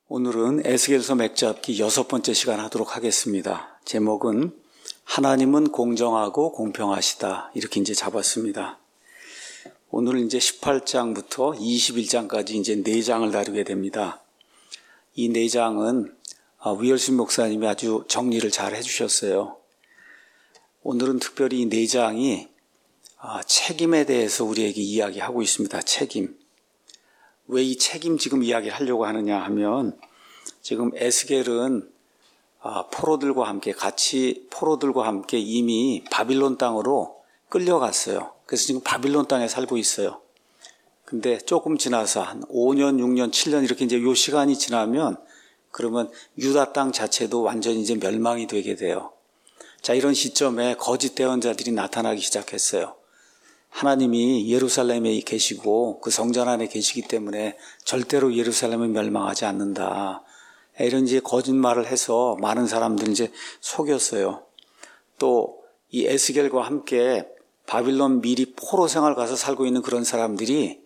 오늘은 에스겔서 맥잡기 6번째 시간 하도록 하겠습니다. 제목은 하나님은 공정하고 공평하시다. 이렇게 이제 잡았습니다. 오늘 이제 18장부터 21장까지 이제 4장을 다루게 됩니다. 이 4장은 위얼슨 목사님이 아주 정리를 잘 해주셨어요. 오늘은 특별히 이 4장이 책임에 대해서 우리에게 이야기하고 있습니다. 책임. 왜 이 책임 지금 이야기를 하려고 하느냐 하면 지금 에스겔은 포로들과 함께 이미 바빌론 땅으로 끌려갔어요. 그래서 지금 바빌론 땅에 살고 있어요. 근데 조금 지나서 한 5년, 6년, 7년 이렇게 이제 요 시간이 지나면 그러면 유다 땅 자체도 완전히 이제 멸망이 되게 돼요. 자, 이런 시점에 거짓 대언자들이 나타나기 시작했어요. 하나님이 예루살렘에 계시고 그 성전 안에 계시기 때문에 절대로 예루살렘은 멸망하지 않는다. 이런 이제 거짓말을 해서 많은 사람들이 이제 속였어요. 또 이 에스겔과 함께 바빌론 미리 포로 생활 가서 살고 있는 그런 사람들이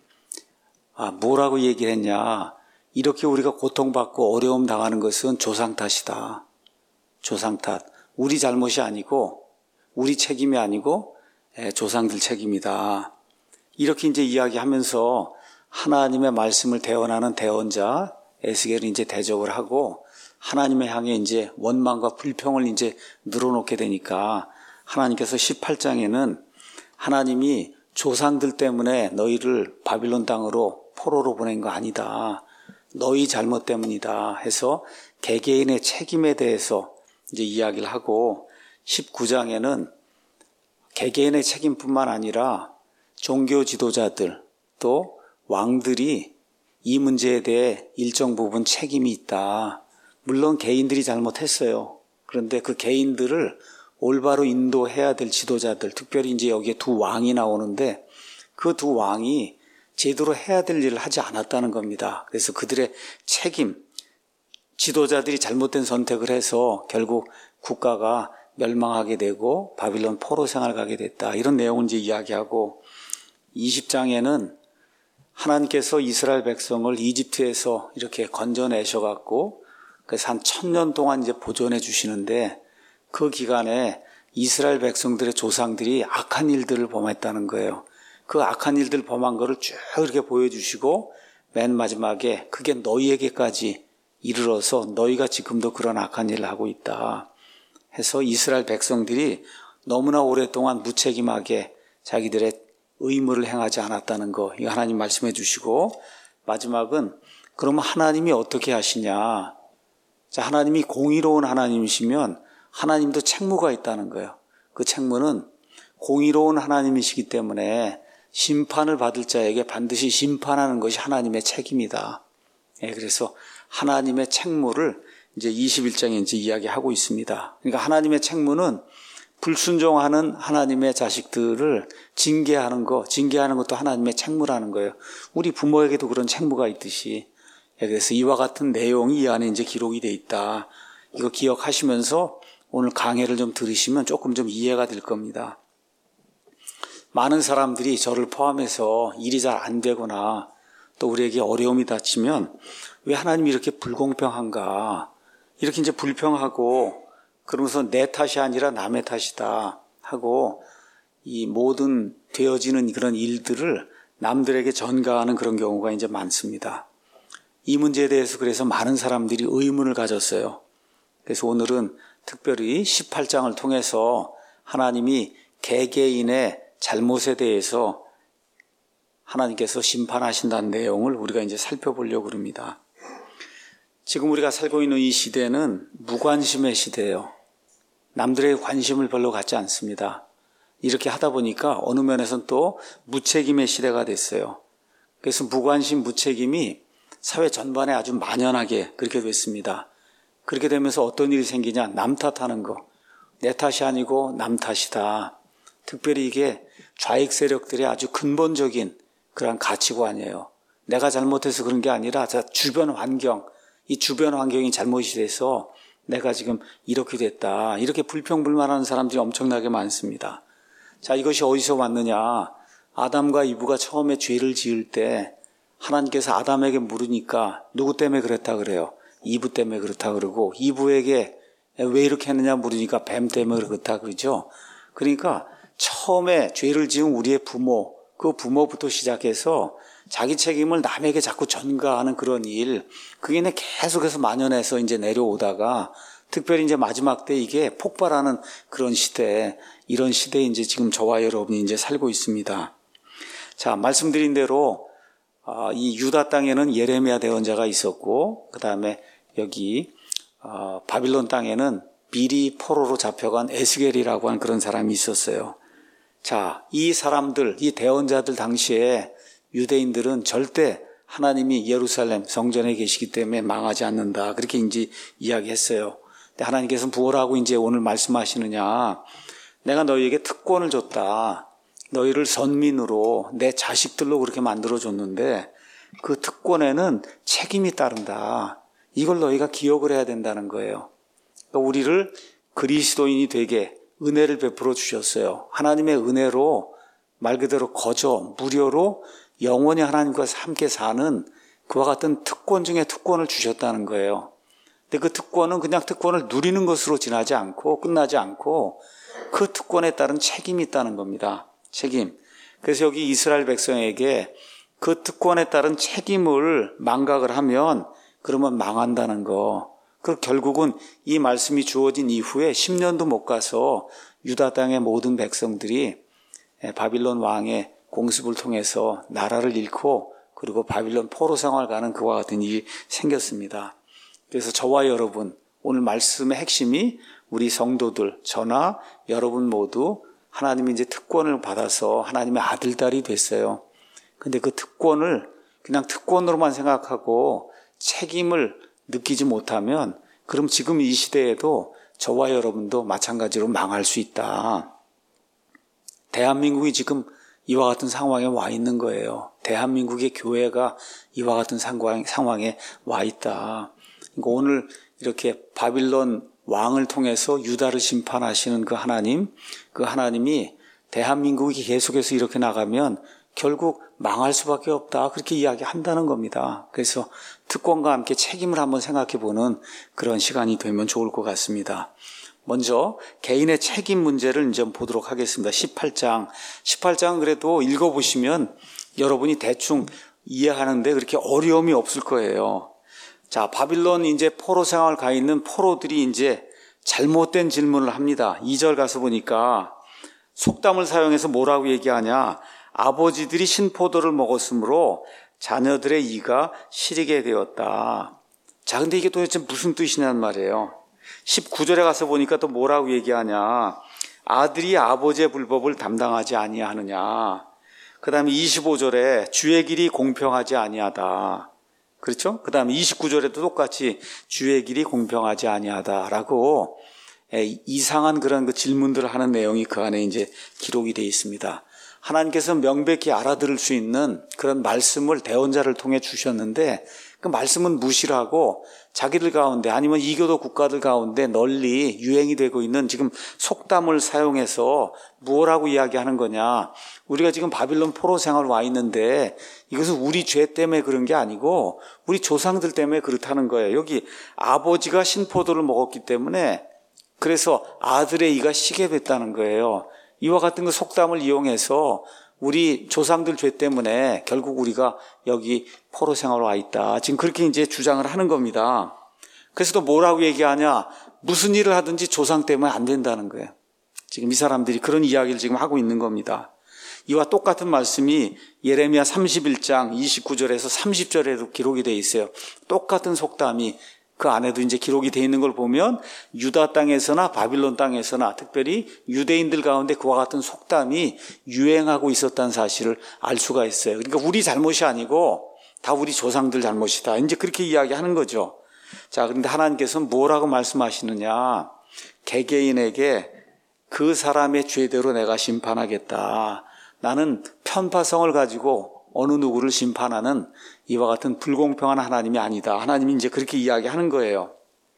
뭐라고 얘기를 했냐. 이렇게 우리가 고통받고 어려움 당하는 것은 조상 탓이다. 조상 탓. 우리 잘못이 아니고 우리 책임이 아니고 조상들 책임이다. 이렇게 이제 이야기하면서 하나님의 말씀을 대언하는 대언자 에스겔은 이제 대적을 하고 하나님의 향해 이제 원망과 불평을 이제 늘어놓게 되니까 하나님께서 18장에는 하나님이 조상들 때문에 너희를 바빌론 땅으로 포로로 보낸 거 아니다. 너희 잘못 때문이다 해서 개개인의 책임에 대해서 이제 이야기를 하고 19장에는 개개인의 책임뿐만 아니라 종교 지도자들 또 왕들이 이 문제에 대해 일정 부분 책임이 있다. 물론 개인들이 잘못했어요. 그런데 그 개인들을 올바로 인도해야 될 지도자들, 특별히 이제 여기에 두 왕이 나오는데 그 두 왕이 제대로 해야 될 일을 하지 않았다는 겁니다. 그래서 그들의 책임, 지도자들이 잘못된 선택을 해서 결국 국가가 멸망하게 되고 바빌론 포로 생활 가게 됐다. 이런 내용을 이제 이야기하고 20장에는 하나님께서 이스라엘 백성을 이집트에서 이렇게 건져내셔갖고 그래서 한 1000년 동안 이제 보존해 주시는데 그 기간에 이스라엘 백성들의 조상들이 악한 일들을 범했다는 거예요. 그 악한 일들 범한 거를 쭉 이렇게 보여주시고 맨 마지막에 그게 너희에게까지 이르러서 너희가 지금도 그런 악한 일을 하고 있다. 해서 이스라엘 백성들이 너무나 오랫동안 무책임하게 자기들의 의무를 행하지 않았다는 거, 이거 하나님 말씀해 주시고 마지막은 그러면 하나님이 어떻게 하시냐. 자, 하나님이 공의로운 하나님이시면 하나님도 책무가 있다는 거예요. 그 책무는 공의로운 하나님이시기 때문에 심판을 받을 자에게 반드시 심판하는 것이 하나님의 책임이다. 그래서 하나님의 책무를 이제 21장에 이제 이야기하고 있습니다. 그러니까 하나님의 책무는 불순종하는 하나님의 자식들을 징계하는 것도 하나님의 책무라는 거예요. 우리 부모에게도 그런 책무가 있듯이. 그래서 이와 같은 내용이 이 안에 이제 기록이 돼 있다. 이거 기억하시면서 오늘 강해를 좀 들으시면 조금 좀 이해가 될 겁니다. 많은 사람들이 저를 포함해서 일이 잘 안 되거나 또 우리에게 어려움이 닥치면 왜 하나님이 이렇게 불공평한가? 이렇게 이제 불평하고 그러면서 내 탓이 아니라 남의 탓이다 하고 이 모든 되어지는 그런 일들을 남들에게 전가하는 그런 경우가 이제 많습니다. 이 문제에 대해서 그래서 많은 사람들이 의문을 가졌어요. 그래서 오늘은 특별히 18장을 통해서 하나님이 개개인의 잘못에 대해서 하나님께서 심판하신다는 내용을 우리가 이제 살펴보려고 합니다. 지금 우리가 살고 있는 이 시대는 무관심의 시대예요. 남들의 관심을 별로 갖지 않습니다. 이렇게 하다 보니까 어느 면에서는 또 무책임의 시대가 됐어요. 그래서 무관심, 무책임이 사회 전반에 아주 만연하게 그렇게 됐습니다. 그렇게 되면서 어떤 일이 생기냐? 남 탓하는 거. 내 탓이 아니고 남 탓이다. 특별히 이게 좌익 세력들의 아주 근본적인 그런 가치관이에요. 내가 잘못해서 그런 게 아니라 주변 환경, 이 주변 환경이 잘못이 돼서 내가 지금 이렇게 됐다. 이렇게 불평불만하는 사람들이 엄청나게 많습니다. 자, 이것이 어디서 왔느냐? 아담과 이브가 처음에 죄를 지을 때 하나님께서 아담에게 물으니까 누구 때문에 그랬다 그래요? 이브 때문에 그렇다 그러고, 이브에게 왜 이렇게 했느냐 물으니까 뱀 때문에 그렇다 그러죠. 그러니까 처음에 죄를 지은 우리의 부모, 그 부모부터 시작해서 자기 책임을 남에게 자꾸 전가하는 그런 일, 그게 계속해서 만연해서 이제 내려오다가 특별히 이제 마지막 때 이게 폭발하는 그런 시대, 이런 시대에 이제 지금 저와 여러분이 이제 살고 있습니다. 자, 말씀드린 대로 이 유다 땅에는 예레미야 대언자가 있었고, 그 다음에 여기 바빌론 땅에는 미리 포로로 잡혀간 에스겔이라고 하는 그런 사람이 있었어요. 자, 이 사람들, 이 대언자들 당시에 유대인들은 절대 하나님이 예루살렘 성전에 계시기 때문에 망하지 않는다, 그렇게 이제 이야기했어요. 근데 하나님께서는 뭐라고 이제 오늘 말씀하시느냐, 내가 너희에게 특권을 줬다. 너희를 선민으로 내 자식들로 그렇게 만들어줬는데 그 특권에는 책임이 따른다. 이걸 너희가 기억을 해야 된다는 거예요. 그러니까 우리를 그리스도인이 되게 은혜를 베풀어 주셨어요. 하나님의 은혜로 말 그대로 거저 무료로 영원히 하나님과 함께 사는 그와 같은 특권 중에 특권을 주셨다는 거예요. 근데 그 특권은 그냥 특권을 누리는 것으로 지나지 않고 끝나지 않고 그 특권에 따른 책임이 있다는 겁니다. 책임. 그래서 여기 이스라엘 백성에게 그 특권에 따른 책임을 망각을 하면 그러면 망한다는 거. 그 결국은 이 말씀이 주어진 이후에 10년도 못 가서 유다 땅의 모든 백성들이 바빌론 왕의 공습을 통해서 나라를 잃고 그리고 바빌론 포로 생활 가는 그와 같은 일이 생겼습니다. 그래서 저와 여러분, 오늘 말씀의 핵심이 우리 성도들, 저나 여러분 모두 하나님이 이제 특권을 받아서 하나님의 아들, 딸이 됐어요. 근데 그 특권을 그냥 특권으로만 생각하고 책임을 느끼지 못하면 그럼 지금 이 시대에도 저와 여러분도 마찬가지로 망할 수 있다. 대한민국이 지금 이와 같은 상황에 와 있는 거예요. 대한민국의 교회가 이와 같은 상황에 와 있다. 그러니까 오늘 이렇게 바빌론 왕을 통해서 유다를 심판하시는 그 하나님이 대한민국이 계속해서 이렇게 나가면 결국 망할 수밖에 없다, 그렇게 이야기한다는 겁니다. 그래서 특권과 함께 책임을 한번 생각해보는 그런 시간이 되면 좋을 것 같습니다. 먼저 개인의 책임 문제를 좀 보도록 하겠습니다. 18장 그래도 읽어보시면 여러분이 대충 이해하는데 그렇게 어려움이 없을 거예요. 자, 바빌론 이제 포로 생활 가 있는 포로들이 이제 잘못된 질문을 합니다. 2절 가서 보니까 속담을 사용해서 뭐라고 얘기하냐? 아버지들이 신포도를 먹었으므로 자녀들의 이가 시리게 되었다. 자, 근데 이게 도대체 무슨 뜻이냐는 말이에요. 19절에 가서 보니까 또 뭐라고 얘기하냐? 아들이 아버지의 불법을 담당하지 아니하느냐. 그 다음에 25절에 주의 길이 공평하지 아니하다. 그렇죠? 그 다음에 29절에도 똑같이 주의 길이 공평하지 아니하다라고 이상한 그런 그 질문들을 하는 내용이 그 안에 이제 기록이 되어 있습니다. 하나님께서 명백히 알아들을 수 있는 그런 말씀을 대언자를 통해 주셨는데 그 말씀은 무시를 하고 자기들 가운데 아니면 이교도 국가들 가운데 널리 유행이 되고 있는 지금 속담을 사용해서 무엇라고 이야기하는 거냐. 우리가 지금 바빌론 포로 생활 와 있는데 이것은 우리 죄 때문에 그런 게 아니고 우리 조상들 때문에 그렇다는 거예요. 여기 아버지가 신포도를 먹었기 때문에 그래서 아들의 이가 시게 됐다는 거예요. 이와 같은 그 속담을 이용해서 우리 조상들 죄 때문에 결국 우리가 여기 포로 생활 와 있다. 지금 그렇게 이제 주장을 하는 겁니다. 그래서 또 뭐라고 얘기하냐? 무슨 일을 하든지 조상 때문에 안 된다는 거예요. 지금 이 사람들이 그런 이야기를 지금 하고 있는 겁니다. 이와 똑같은 말씀이 예레미야 31장 29절에서 30절에도 기록이 되어 있어요. 똑같은 속담이 그 안에도 이제 기록이 되어 있는 걸 보면 유다 땅에서나 바빌론 땅에서나 특별히 유대인들 가운데 그와 같은 속담이 유행하고 있었다는 사실을 알 수가 있어요. 그러니까 우리 잘못이 아니고 다 우리 조상들 잘못이다. 이제 그렇게 이야기하는 거죠. 자, 그런데 하나님께서는 뭐라고 말씀하시느냐? 개개인에게 그 사람의 죄대로 내가 심판하겠다. 나는 편파성을 가지고 어느 누구를 심판하는 이와 같은 불공평한 하나님이 아니다. 하나님이 이제 그렇게 이야기하는 거예요.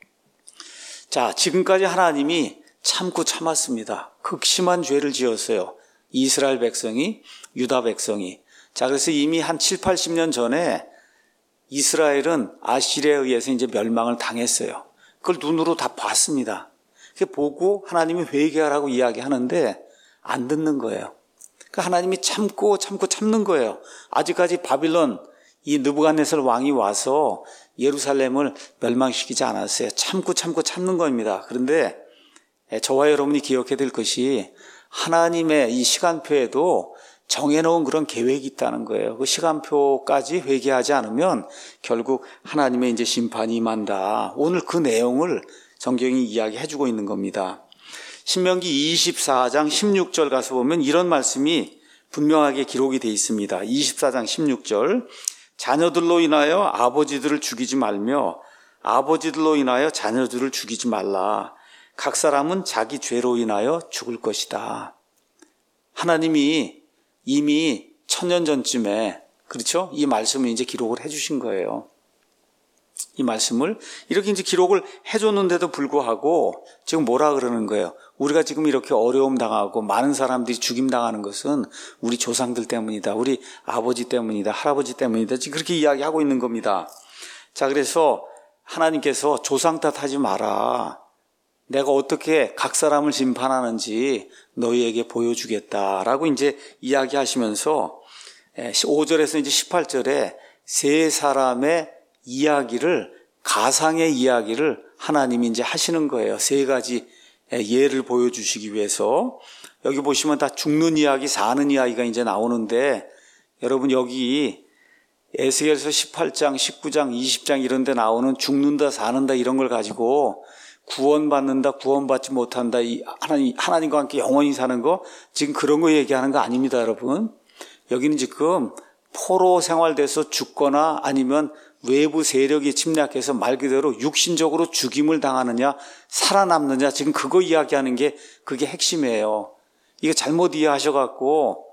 자, 지금까지 하나님이 참고 참았습니다. 극심한 죄를 지었어요. 이스라엘 백성이, 유다 백성이. 자, 그래서 이미 한 7, 80년 전에 이스라엘은 아시리아에 의해서 이제 멸망을 당했어요. 그걸 눈으로 다 봤습니다. 그게 보고 하나님이 회개하라고 이야기하는데 안 듣는 거예요. 그러니까 하나님이 참는 거예요. 아직까지 바빌론 이 느부갓네살 왕이 와서 예루살렘을 멸망시키지 않았어요. 참는 겁니다. 그런데 저와 여러분이 기억해야 될 것이 하나님의 이 시간표에도 정해놓은 그런 계획이 있다는 거예요. 그 시간표까지 회개하지 않으면 결국 하나님의 이제 심판이 임한다. 오늘 그 내용을 성경이 이야기해주고 있는 겁니다. 신명기 24장 16절 가서 보면 이런 말씀이 분명하게 기록이 되어 있습니다. 24장 16절 자녀들로 인하여 아버지들을 죽이지 말며 아버지들로 인하여 자녀들을 죽이지 말라. 각 사람은 자기 죄로 인하여 죽을 것이다. 하나님이 이미 1000년 전쯤에 그렇죠? 이 말씀을 이제 기록을 해주신 거예요. 이 말씀을 이렇게 이제 기록을 해줬는데도 불구하고 지금 뭐라 그러는 거예요? 우리가 지금 이렇게 어려움 당하고 많은 사람들이 죽임 당하는 것은 우리 조상들 때문이다. 우리 아버지 때문이다. 할아버지 때문이다. 지금 그렇게 이야기하고 있는 겁니다. 자, 그래서 하나님께서 조상 탓하지 마라. 내가 어떻게 각 사람을 심판하는지 너희에게 보여주겠다라고 이제 이야기하시면서 5절에서 이제 18절에 세 사람의 이야기를 가상의 이야기를 하나님이 이제 하시는 거예요. 세 가지 예를 보여주시기 위해서 여기 보시면 다 죽는 이야기, 사는 이야기가 이제 나오는데 여러분 여기 에스겔서 18장, 19장, 20장 이런 데 나오는 죽는다, 사는다 이런 걸 가지고 구원받는다, 구원받지 못한다, 하나님과 함께 영원히 사는 거 지금 그런 거 얘기하는 거 아닙니다, 여러분. 여기는 지금 포로 생활돼서 죽거나 아니면 외부 세력이 침략해서 말 그대로 육신적으로 죽임을 당하느냐 살아남느냐 지금 그거 이야기하는 게 그게 핵심이에요. 이거 잘못 이해하셔갖고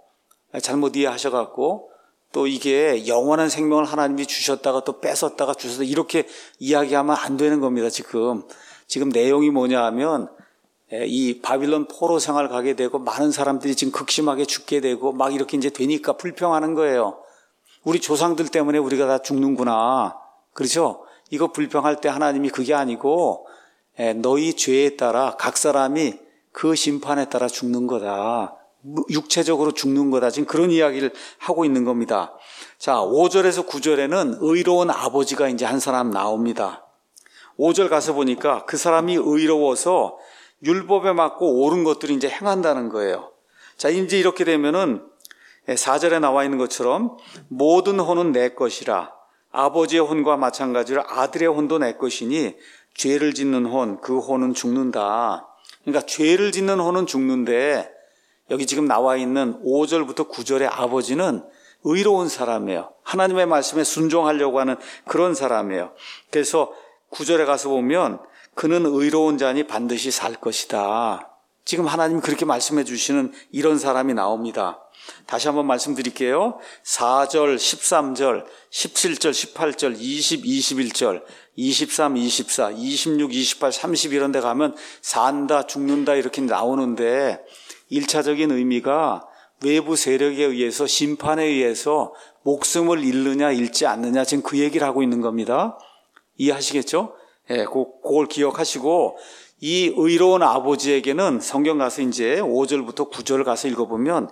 또 이게 영원한 생명을 하나님이 주셨다가 또 뺏었다가 주셨다 이렇게 이야기하면 안 되는 겁니다. 지금 내용이 뭐냐 하면 이 바빌론 포로 생활 가게 되고 많은 사람들이 지금 극심하게 죽게 되고 막 이렇게 이제 되니까 불평하는 거예요. 우리 조상들 때문에 우리가 다 죽는구나. 그렇죠? 이거 불평할 때 하나님이 그게 아니고 너희 죄에 따라 각 사람이 그 심판에 따라 죽는 거다. 육체적으로 죽는 거다. 지금 그런 이야기를 하고 있는 겁니다. 자, 5절에서 9절에는 의로운 아버지가 이제 한 사람 나옵니다. 5절 가서 보니까 그 사람이 의로워서 율법에 맞고 옳은 것들을 이제 행한다는 거예요. 자, 이제 이렇게 되면은 4절에 나와 있는 것처럼 모든 혼은 내 것이라 아버지의 혼과 마찬가지로 아들의 혼도 내 것이니 죄를 짓는 혼, 그 혼은 죽는다. 그러니까 죄를 짓는 혼은 죽는데 여기 지금 나와 있는 5절부터 9절의 아버지는 의로운 사람이에요. 하나님의 말씀에 순종하려고 하는 그런 사람이에요. 그래서 9절에 가서 보면 그는 의로운 자니 반드시 살 것이다. 지금 하나님 그렇게 말씀해 주시는 이런 사람이 나옵니다. 다시 한번 말씀드릴게요. 4절, 13절, 17절, 18절, 20, 21절, 23, 24, 26, 28, 30 이런 데 가면 산다, 죽는다 이렇게 나오는데 1차적인 의미가 외부 세력에 의해서 심판에 의해서 목숨을 잃느냐 잃지 않느냐 지금 그 얘기를 하고 있는 겁니다. 이해하시겠죠? 그걸 기억하시고 이 의로운 아버지에게는 성경 가서 이제 5절부터 9절 가서 읽어보면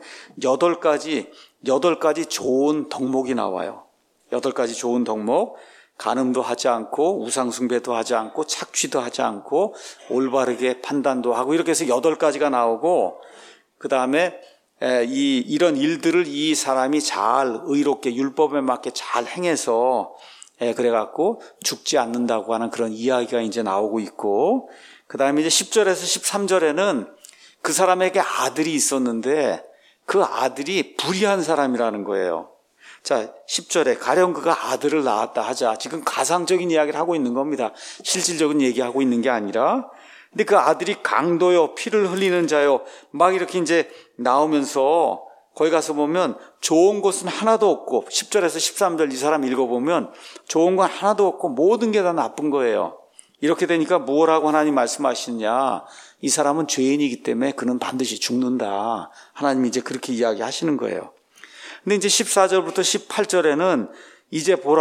8가지 좋은 덕목이 나와요. 8가지 좋은 덕목. 간음도 하지 않고 우상숭배도 하지 않고 착취도 하지 않고 올바르게 판단도 하고 이렇게 해서 8가지가 나오고 그 다음에 이런 일들을 이 사람이 잘 의롭게 율법에 맞게 잘 행해서 그래갖고 죽지 않는다고 하는 그런 이야기가 이제 나오고 있고 그 다음에 이제 10절에서 13절에는 그 사람에게 아들이 있었는데 그 아들이 불의한 사람이라는 거예요. 자, 10절에 가령 그가 아들을 낳았다 하자. 지금 가상적인 이야기를 하고 있는 겁니다. 실질적인 얘기하고 있는 게 아니라. 근데 그 아들이 강도요, 피를 흘리는 자요, 막 이렇게 이제 나오면서 거기 가서 보면 좋은 것은 하나도 없고 10절에서 13절 이 사람 읽어보면 좋은 건 하나도 없고 모든 게 다 나쁜 거예요. 이렇게 되니까 뭐라고 하나님 말씀하시느냐. 이 사람은 죄인이기 때문에 그는 반드시 죽는다. 하나님이 이제 그렇게 이야기하시는 거예요. 근데 이제 14절부터 18절에는 이제 보라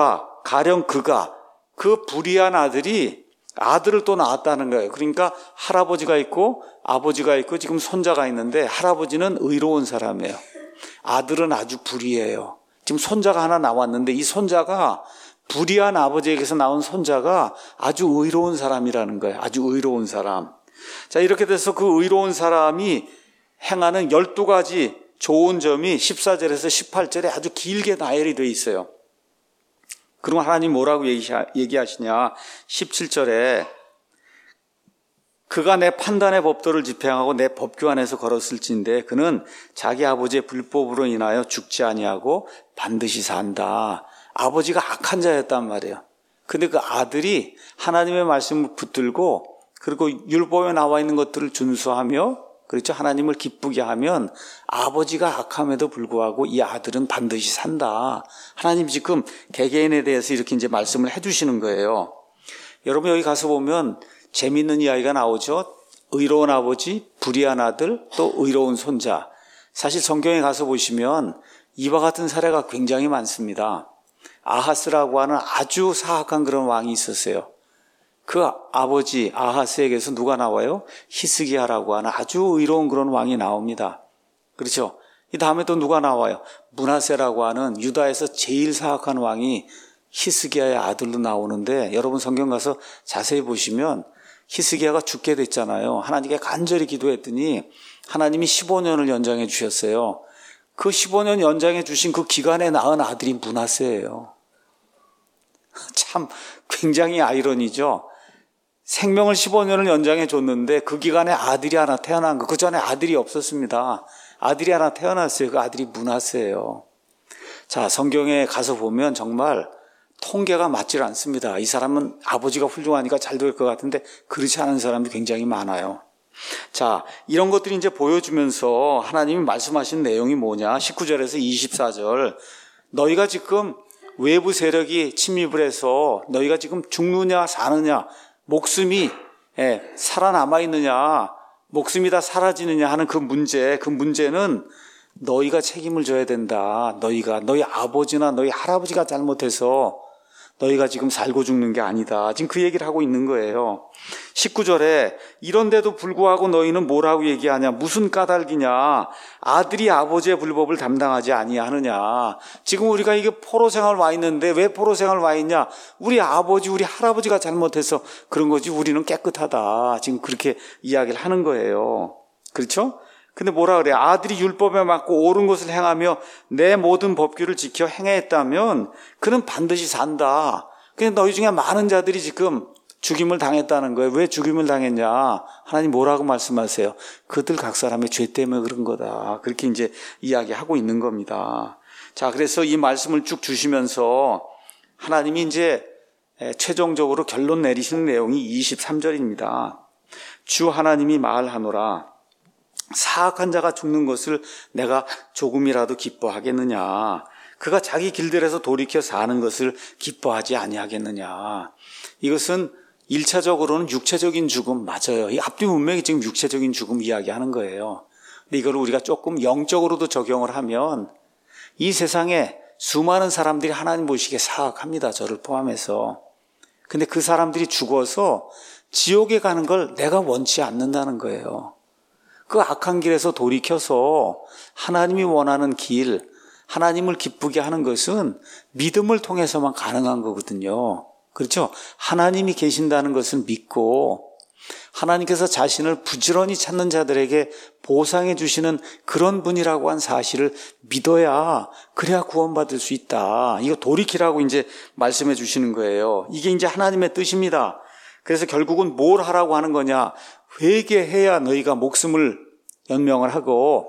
가령 그 불의한 아들이 아들을 또 낳았다는 거예요. 그러니까 할아버지가 있고 아버지가 있고 지금 손자가 있는데 할아버지는 의로운 사람이에요. 아들은 아주 불의해요. 지금 손자가 하나 나왔는데 이 손자가 불의한 아버지에게서 나온 손자가 아주 의로운 사람이라는 거예요. 아주 의로운 사람. 자, 이렇게 돼서 그 의로운 사람이 행하는 12가지 좋은 점이 14절에서 18절에 아주 길게 나열이 되어 있어요. 그럼 하나님 뭐라고 얘기하시냐? 17절에 그가 내 판단의 법도를 집행하고 내 법규 안에서 걸었을진데 그는 자기 아버지의 불법으로 인하여 죽지 아니하고 반드시 산다. 아버지가 악한 자였단 말이에요. 근데 그 아들이 하나님의 말씀을 붙들고 그리고 율법에 나와 있는 것들을 준수하며 그렇죠. 하나님을 기쁘게 하면 아버지가 악함에도 불구하고 이 아들은 반드시 산다. 하나님 지금 개개인에 대해서 이렇게 이제 말씀을 해주시는 거예요. 여러분 여기 가서 보면 재미있는 이야기가 나오죠. 의로운 아버지, 불의한 아들, 또 의로운 손자. 사실 성경에 가서 보시면 이와 같은 사례가 굉장히 많습니다. 아하스라고 하는 아주 사악한 그런 왕이 있었어요. 그 아버지 아하스에게서 누가 나와요? 히스기야라고 하는 아주 의로운 그런 왕이 나옵니다. 그렇죠? 이 다음에 또 누가 나와요? 므낫세라고 하는 유다에서 제일 사악한 왕이 히스기야의 아들로 나오는데 여러분 성경 가서 자세히 보시면 히스기야가 죽게 됐잖아요. 하나님께 간절히 기도했더니 하나님이 15년을 연장해 주셨어요. 그 15년 연장해 주신 그 기간에 낳은 아들이 므낫세예요. 참 굉장히 아이러니죠. 생명을 15년을 연장해 줬는데 그 기간에 아들이 하나 태어난 거. 그 전에 아들이 없었습니다. 아들이 하나 태어났어요. 그 아들이 므낫세예요. 자, 성경에 가서 보면 정말 통계가 맞질 않습니다. 이 사람은 아버지가 훌륭하니까 잘 될 것 같은데 그렇지 않은 사람이 굉장히 많아요. 자, 이런 것들이 이제 보여주면서 하나님이 말씀하신 내용이 뭐냐? 19절에서 24절. 너희가 지금 외부 세력이 침입을 해서 너희가 지금 죽느냐 사느냐 목숨이 살아남아 있느냐 목숨이 다 사라지느냐 하는 그 문제는 너희가 책임을 져야 된다. 너희 아버지나 너희 할아버지가 잘못해서 너희가 지금 살고 죽는 게 아니다. 지금 그 얘기를 하고 있는 거예요. 19절에 이런데도 불구하고 너희는 뭐라고 얘기하냐? 무슨 까닭이냐? 아들이 아버지의 불법을 담당하지 아니하느냐? 지금 우리가 이게 포로 생활 와 있는데 왜 포로 생활 와 있냐? 우리 아버지, 우리 할아버지가 잘못해서 그런 거지 우리는 깨끗하다. 지금 그렇게 이야기를 하는 거예요. 그렇죠? 근데 뭐라 그래요? 아들이 율법에 맞고 옳은 것을 행하며 내 모든 법규를 지켜 행했다면 그는 반드시 산다. 근데 너희 중에 많은 자들이 지금 죽임을 당했다는 거예요. 왜 죽임을 당했냐? 하나님 뭐라고 말씀하세요? 그들 각 사람의 죄 때문에 그런 거다. 그렇게 이제 이야기하고 있는 겁니다. 자, 그래서 이 말씀을 쭉 주시면서 하나님이 이제 최종적으로 결론 내리시는 내용이 23절입니다. 주 하나님이 말하노라. 사악한 자가 죽는 것을 내가 조금이라도 기뻐하겠느냐? 그가 자기 길들에서 돌이켜 사는 것을 기뻐하지 아니하겠느냐? 이것은 1차적으로는 육체적인 죽음 맞아요. 이 앞뒤 문맥이 지금 육체적인 죽음 이야기하는 거예요. 근데 이걸 우리가 조금 영적으로도 적용을 하면 이 세상에 수많은 사람들이 하나님 보시기에 사악합니다. 저를 포함해서. 근데 그 사람들이 죽어서 지옥에 가는 걸 내가 원치 않는다는 거예요. 그 악한 길에서 돌이켜서 하나님이 원하는 길, 하나님을 기쁘게 하는 것은 믿음을 통해서만 가능한 거거든요. 그렇죠? 하나님이 계신다는 것을 믿고 하나님께서 자신을 부지런히 찾는 자들에게 보상해 주시는 그런 분이라고 한 사실을 믿어야 그래야 구원받을 수 있다. 이거 돌이키라고 이제 말씀해 주시는 거예요. 이게 이제 하나님의 뜻입니다. 그래서 결국은 뭘 하라고 하는 거냐? 회개해야 너희가 목숨을 연명을 하고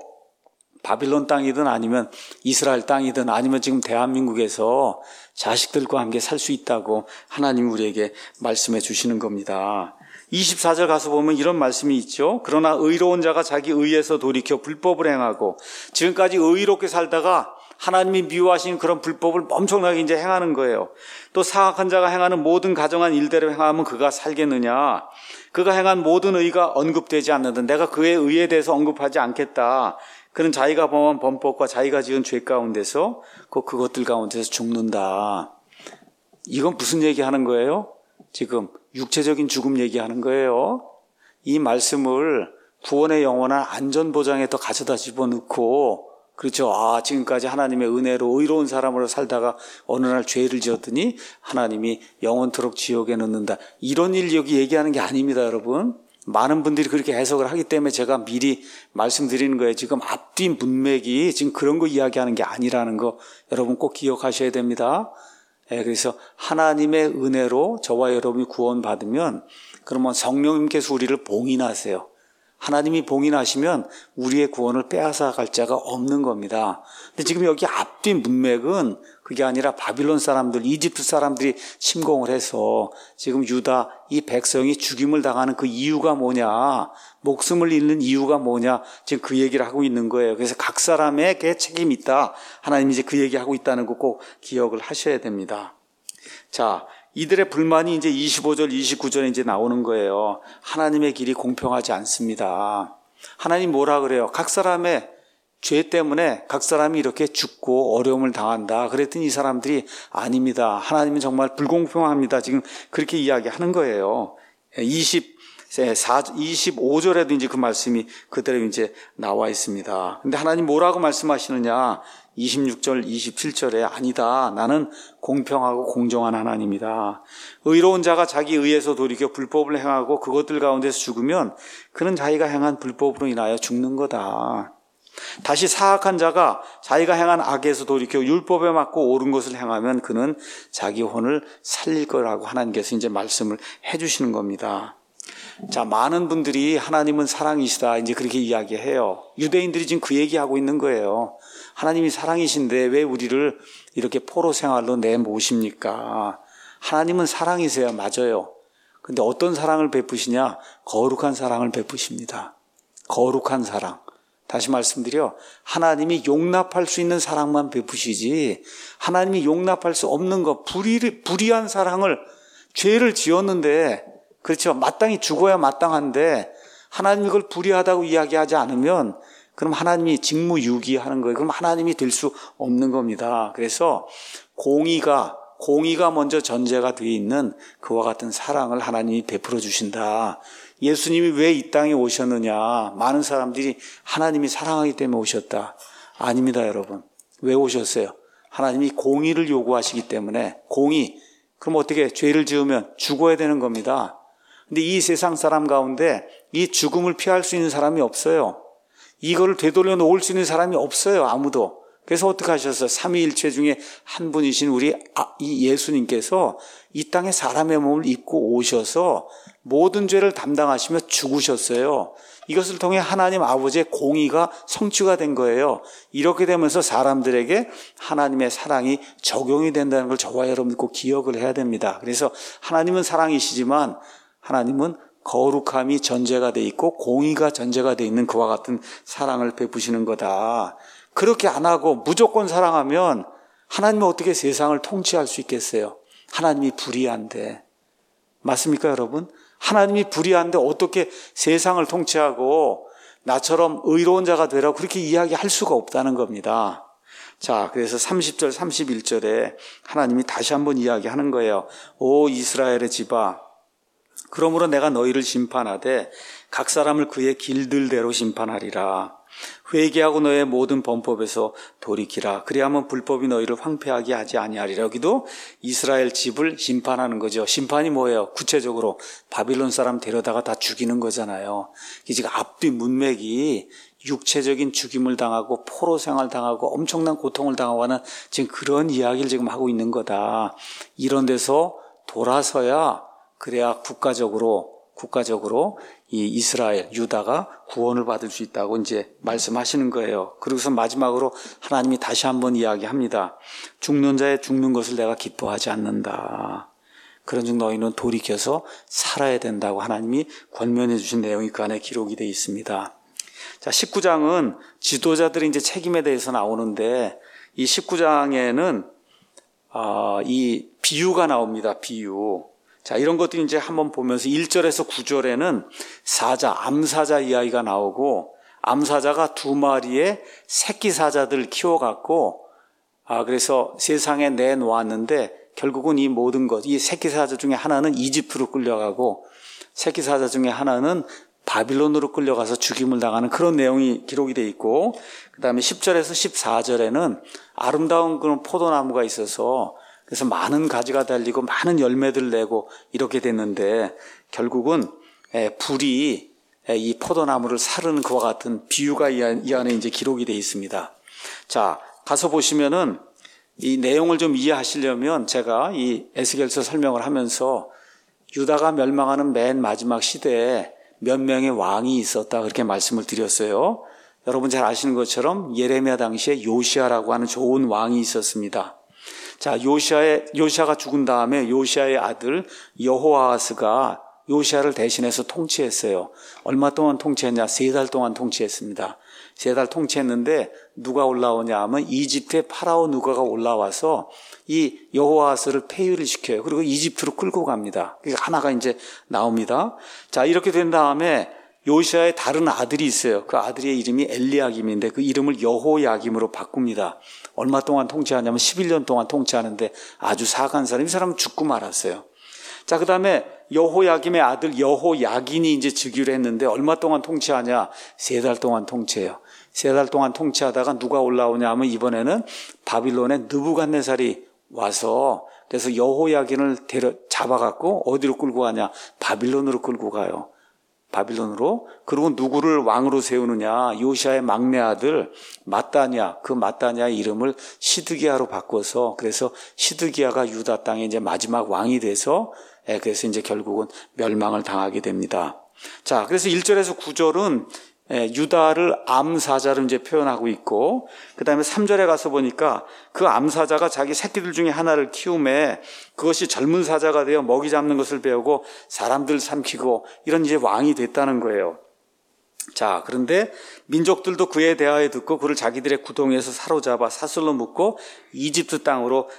바빌론 땅이든 아니면 이스라엘 땅이든 아니면 지금 대한민국에서 자식들과 함께 살 수 있다고 하나님 우리에게 말씀해 주시는 겁니다. 24절 가서 보면 이런 말씀이 있죠. 그러나 의로운 자가 자기 의에서 돌이켜 불법을 행하고 지금까지 의롭게 살다가 하나님이 미워하신 그런 불법을 엄청나게 이제 행하는 거예요. 또 사악한 자가 행하는 모든 가정한 일대로 행하면 그가 살겠느냐? 그가 행한 모든 의가 언급되지 않는다. 내가 그의 의에 대해서 언급하지 않겠다. 그는 자기가 범한 범법과 자기가 지은 죄 가운데서 그것들 가운데서 죽는다. 이건 무슨 얘기하는 거예요? 지금 육체적인 죽음 얘기하는 거예요. 이 말씀을 구원의 영원한 안전보장에 더 가져다 집어넣고, 그렇죠. 지금까지 하나님의 은혜로 의로운 사람으로 살다가 어느 날 죄를 지었더니 하나님이 영원토록 지옥에 넣는다. 이런 일 여기 얘기하는 게 아닙니다, 여러분. 많은 분들이 그렇게 해석을 하기 때문에 제가 미리 말씀드리는 거예요. 지금 앞뒤 문맥이 지금 그런 거 이야기하는 게 아니라는 거 여러분 꼭 기억하셔야 됩니다. 그래서 하나님의 은혜로 저와 여러분이 구원받으면 그러면 성령님께서 우리를 봉인하세요. 하나님이 봉인하시면 우리의 구원을 빼앗아 갈 자가 없는 겁니다. 근데 지금 여기 앞뒤 문맥은 그게 아니라 바빌론 사람들, 이집트 사람들이 침공을 해서 지금 유다 이 백성이 죽임을 당하는 그 이유가 뭐냐, 목숨을 잃는 이유가 뭐냐, 지금 그 얘기를 하고 있는 거예요. 그래서 각 사람에게 책임이 있다. 하나님이 이제 그 얘기하고 있다는 거 꼭 기억을 하셔야 됩니다. 자, 이들의 불만이 이제 25절, 29절에 이제 나오는 거예요. 하나님의 길이 공평하지 않습니다. 하나님 뭐라 그래요? 각 사람의 죄 때문에 각 사람이 이렇게 죽고 어려움을 당한다. 그랬더니 이 사람들이 아닙니다. 하나님은 정말 불공평합니다. 지금 그렇게 이야기하는 거예요. 25절에도 이제 그 말씀이 그대로 이제 나와 있습니다. 근데 하나님 뭐라고 말씀하시느냐? 26절, 27절에 아니다. 나는 공평하고 공정한 하나님이다. 의로운 자가 자기 의에서 돌이켜 불법을 행하고 그것들 가운데서 죽으면 그는 자기가 행한 불법으로 인하여 죽는 거다. 다시 사악한 자가 자기가 행한 악에서 돌이켜 율법에 맞고 옳은 것을 행하면 그는 자기 혼을 살릴 거라고 하나님께서 이제 말씀을 해주시는 겁니다. 자, 많은 분들이 하나님은 사랑이시다 이제 그렇게 이야기해요. 유대인들이 지금 그 얘기하고 있는 거예요. 하나님이 사랑이신데 왜 우리를 이렇게 포로 생활로 내모십니까? 하나님은 사랑이세요. 맞아요. 근데 어떤 사랑을 베푸시냐? 거룩한 사랑을 베푸십니다. 거룩한 사랑. 다시 말씀드려, 하나님이 용납할 수 있는 사랑만 베푸시지 하나님이 용납할 수 없는 것, 불의한 사랑을, 죄를 지었는데, 그렇죠, 마땅히 죽어야 마땅한데 하나님이 그걸 불의하다고 이야기하지 않으면 그럼 하나님이 직무유기하는 거예요. 그럼 하나님이 될 수 없는 겁니다. 그래서 공의가 먼저 전제가 되어 있는 그와 같은 사랑을 하나님이 베풀어 주신다. 예수님이 왜 이 땅에 오셨느냐? 많은 사람들이 하나님이 사랑하기 때문에 오셨다. 아닙니다, 여러분. 왜 오셨어요? 하나님이 공의를 요구하시기 때문에. 공의. 그럼 어떻게 죄를 지으면 죽어야 되는 겁니다. 근데 이 세상 사람 가운데 이 죽음을 피할 수 있는 사람이 없어요. 이거를 되돌려 놓을 수 있는 사람이 없어요. 아무도. 그래서 어떻게 하셨어요? 삼위일체 중에 한 분이신 우리 이 예수님께서 이 땅에 사람의 몸을 입고 오셔서 모든 죄를 담당하시며 죽으셨어요. 이것을 통해 하나님 아버지의 공의가 성취가 된 거예요. 이렇게 되면서 사람들에게 하나님의 사랑이 적용이 된다는 걸 저와 여러분 꼭 기억을 해야 됩니다. 그래서 하나님은 사랑이시지만 하나님은 거룩함이 전제가 돼 있고 공의가 전제가 돼 있는 그와 같은 사랑을 베푸시는 거다. 그렇게 안 하고 무조건 사랑하면 하나님은 어떻게 세상을 통치할 수 있겠어요? 하나님이 불의한데. 맞습니까, 여러분? 하나님이 불의한데 어떻게 세상을 통치하고 나처럼 의로운 자가 되라고 그렇게 이야기할 수가 없다는 겁니다. 자, 그래서 30절, 31절에 하나님이 다시 한번 이야기하는 거예요. 오 이스라엘의 집아, 그러므로 내가 너희를 심판하되 각 사람을 그의 길들대로 심판하리라. 회개하고 너의 모든 범법에서 돌이키라. 그리하면 불법이 너희를 황폐하게 하지 아니하리라. 여기도 이스라엘 집을 심판하는 거죠. 심판이 뭐예요? 구체적으로 바빌론 사람 데려다가 다 죽이는 거잖아요. 이게 지금 앞뒤 문맥이 육체적인 죽임을 당하고 포로 생활 당하고 엄청난 고통을 당하고 하는 지금 그런 이야기를 지금 하고 있는 거다. 이런 데서 돌아서야 그래야 국가적으로 이 이스라엘, 유다가 구원을 받을 수 있다고 이제 말씀하시는 거예요. 그리고서 마지막으로 하나님이 다시 한번 이야기합니다. 죽는 자의 죽는 것을 내가 기뻐하지 않는다. 그런즉 너희는 돌이켜서 살아야 된다고 하나님이 권면해 주신 내용이 그 안에 기록이 되어 있습니다. 자, 19장은 지도자들의 이제 책임에 대해서 나오는데 이 19장에는 이 비유가 나옵니다. 비유. 자, 이런 것들이 이제 한번 보면서 1절에서 9절에는 암사자 이야기가 나오고, 암사자가 2마리의 새끼 사자들 키워갖고, 그래서 세상에 내놓았는데 결국은 이 모든 것, 이 새끼사자 중에 하나는 이집트로 끌려가고 새끼사자 중에 하나는 바빌론으로 끌려가서 죽임을 당하는 그런 내용이 기록이 되어 있고, 그 다음에 10절에서 14절에는 아름다운 그런 포도나무가 있어서 그래서 많은 가지가 달리고 많은 열매들을 내고 이렇게 됐는데 결국은 불이 이 포도나무를 사르는 그와 같은 비유가 이 안에 이제 기록이 되어 있습니다. 자, 가서 보시면은 이 내용을 좀 이해하시려면 제가 이 에스겔서 설명을 하면서 유다가 멸망하는 맨 마지막 시대에 몇 명의 왕이 있었다 그렇게 말씀을 드렸어요. 여러분 잘 아시는 것처럼 예레미야 당시에 요시아라고 하는 좋은 왕이 있었습니다. 자, 요시아가 죽은 다음에 요시아의 아들 여호아하스가 요시아를 대신해서 통치했어요. 얼마 동안 통치했냐? 3달 동안 통치했습니다. 3달 통치했는데 누가 올라오냐 하면 이집트의 파라오 누가가 올라와서 이 여호아하스를 폐위를 시켜요. 그리고 이집트로 끌고 갑니다. 그게 하나가 이제 나옵니다. 자, 이렇게 된 다음에 요시아의 다른 아들이 있어요. 그 아들의 이름이 엘리야김인데 그 이름을 여호야김으로 바꿉니다. 얼마 동안 통치하냐면 11년 동안 통치하는데 아주 사악한 사람, 이 사람은 죽고 말았어요. 자, 그 다음에 여호야김의 아들 여호야긴이 이제 즉위를 했는데 얼마 동안 통치하냐? 3달 동안 통치해요. 3달 동안 통치하다가 누가 올라오냐 하면 이번에는 바빌론의 느부갓네살이 와서 그래서 여호야긴을 잡아갖고 어디로 끌고 가냐? 바빌론으로 끌고 가요. 바빌론으로. 그리고 누구를 왕으로 세우느냐? 요시아의 막내 아들 마따냐. 그 마따냐의 이름을 시드기야로 바꿔서 그래서 시드기야가 유다 땅에 이제 마지막 왕이 돼서 그래서 이제 결국은 멸망을 당하게 됩니다. 자, 그래서 1절에서 9절은 유다를 암사자로 이제 표현하고 있고, 그 다음에 3절에 가서 보니까 그 암사자가 자기 새끼들 중에 하나를 키움에 그것이 젊은 사자가 되어 먹이 잡는 것을 배우고 사람들 삼키고 이런 이제 왕이 됐다는 거예요. 자, 그런데 민족들도 그에 대하여 듣고 그를 자기들의 구덩이에서 사로잡아 사슬로 묶고 이집트 땅으로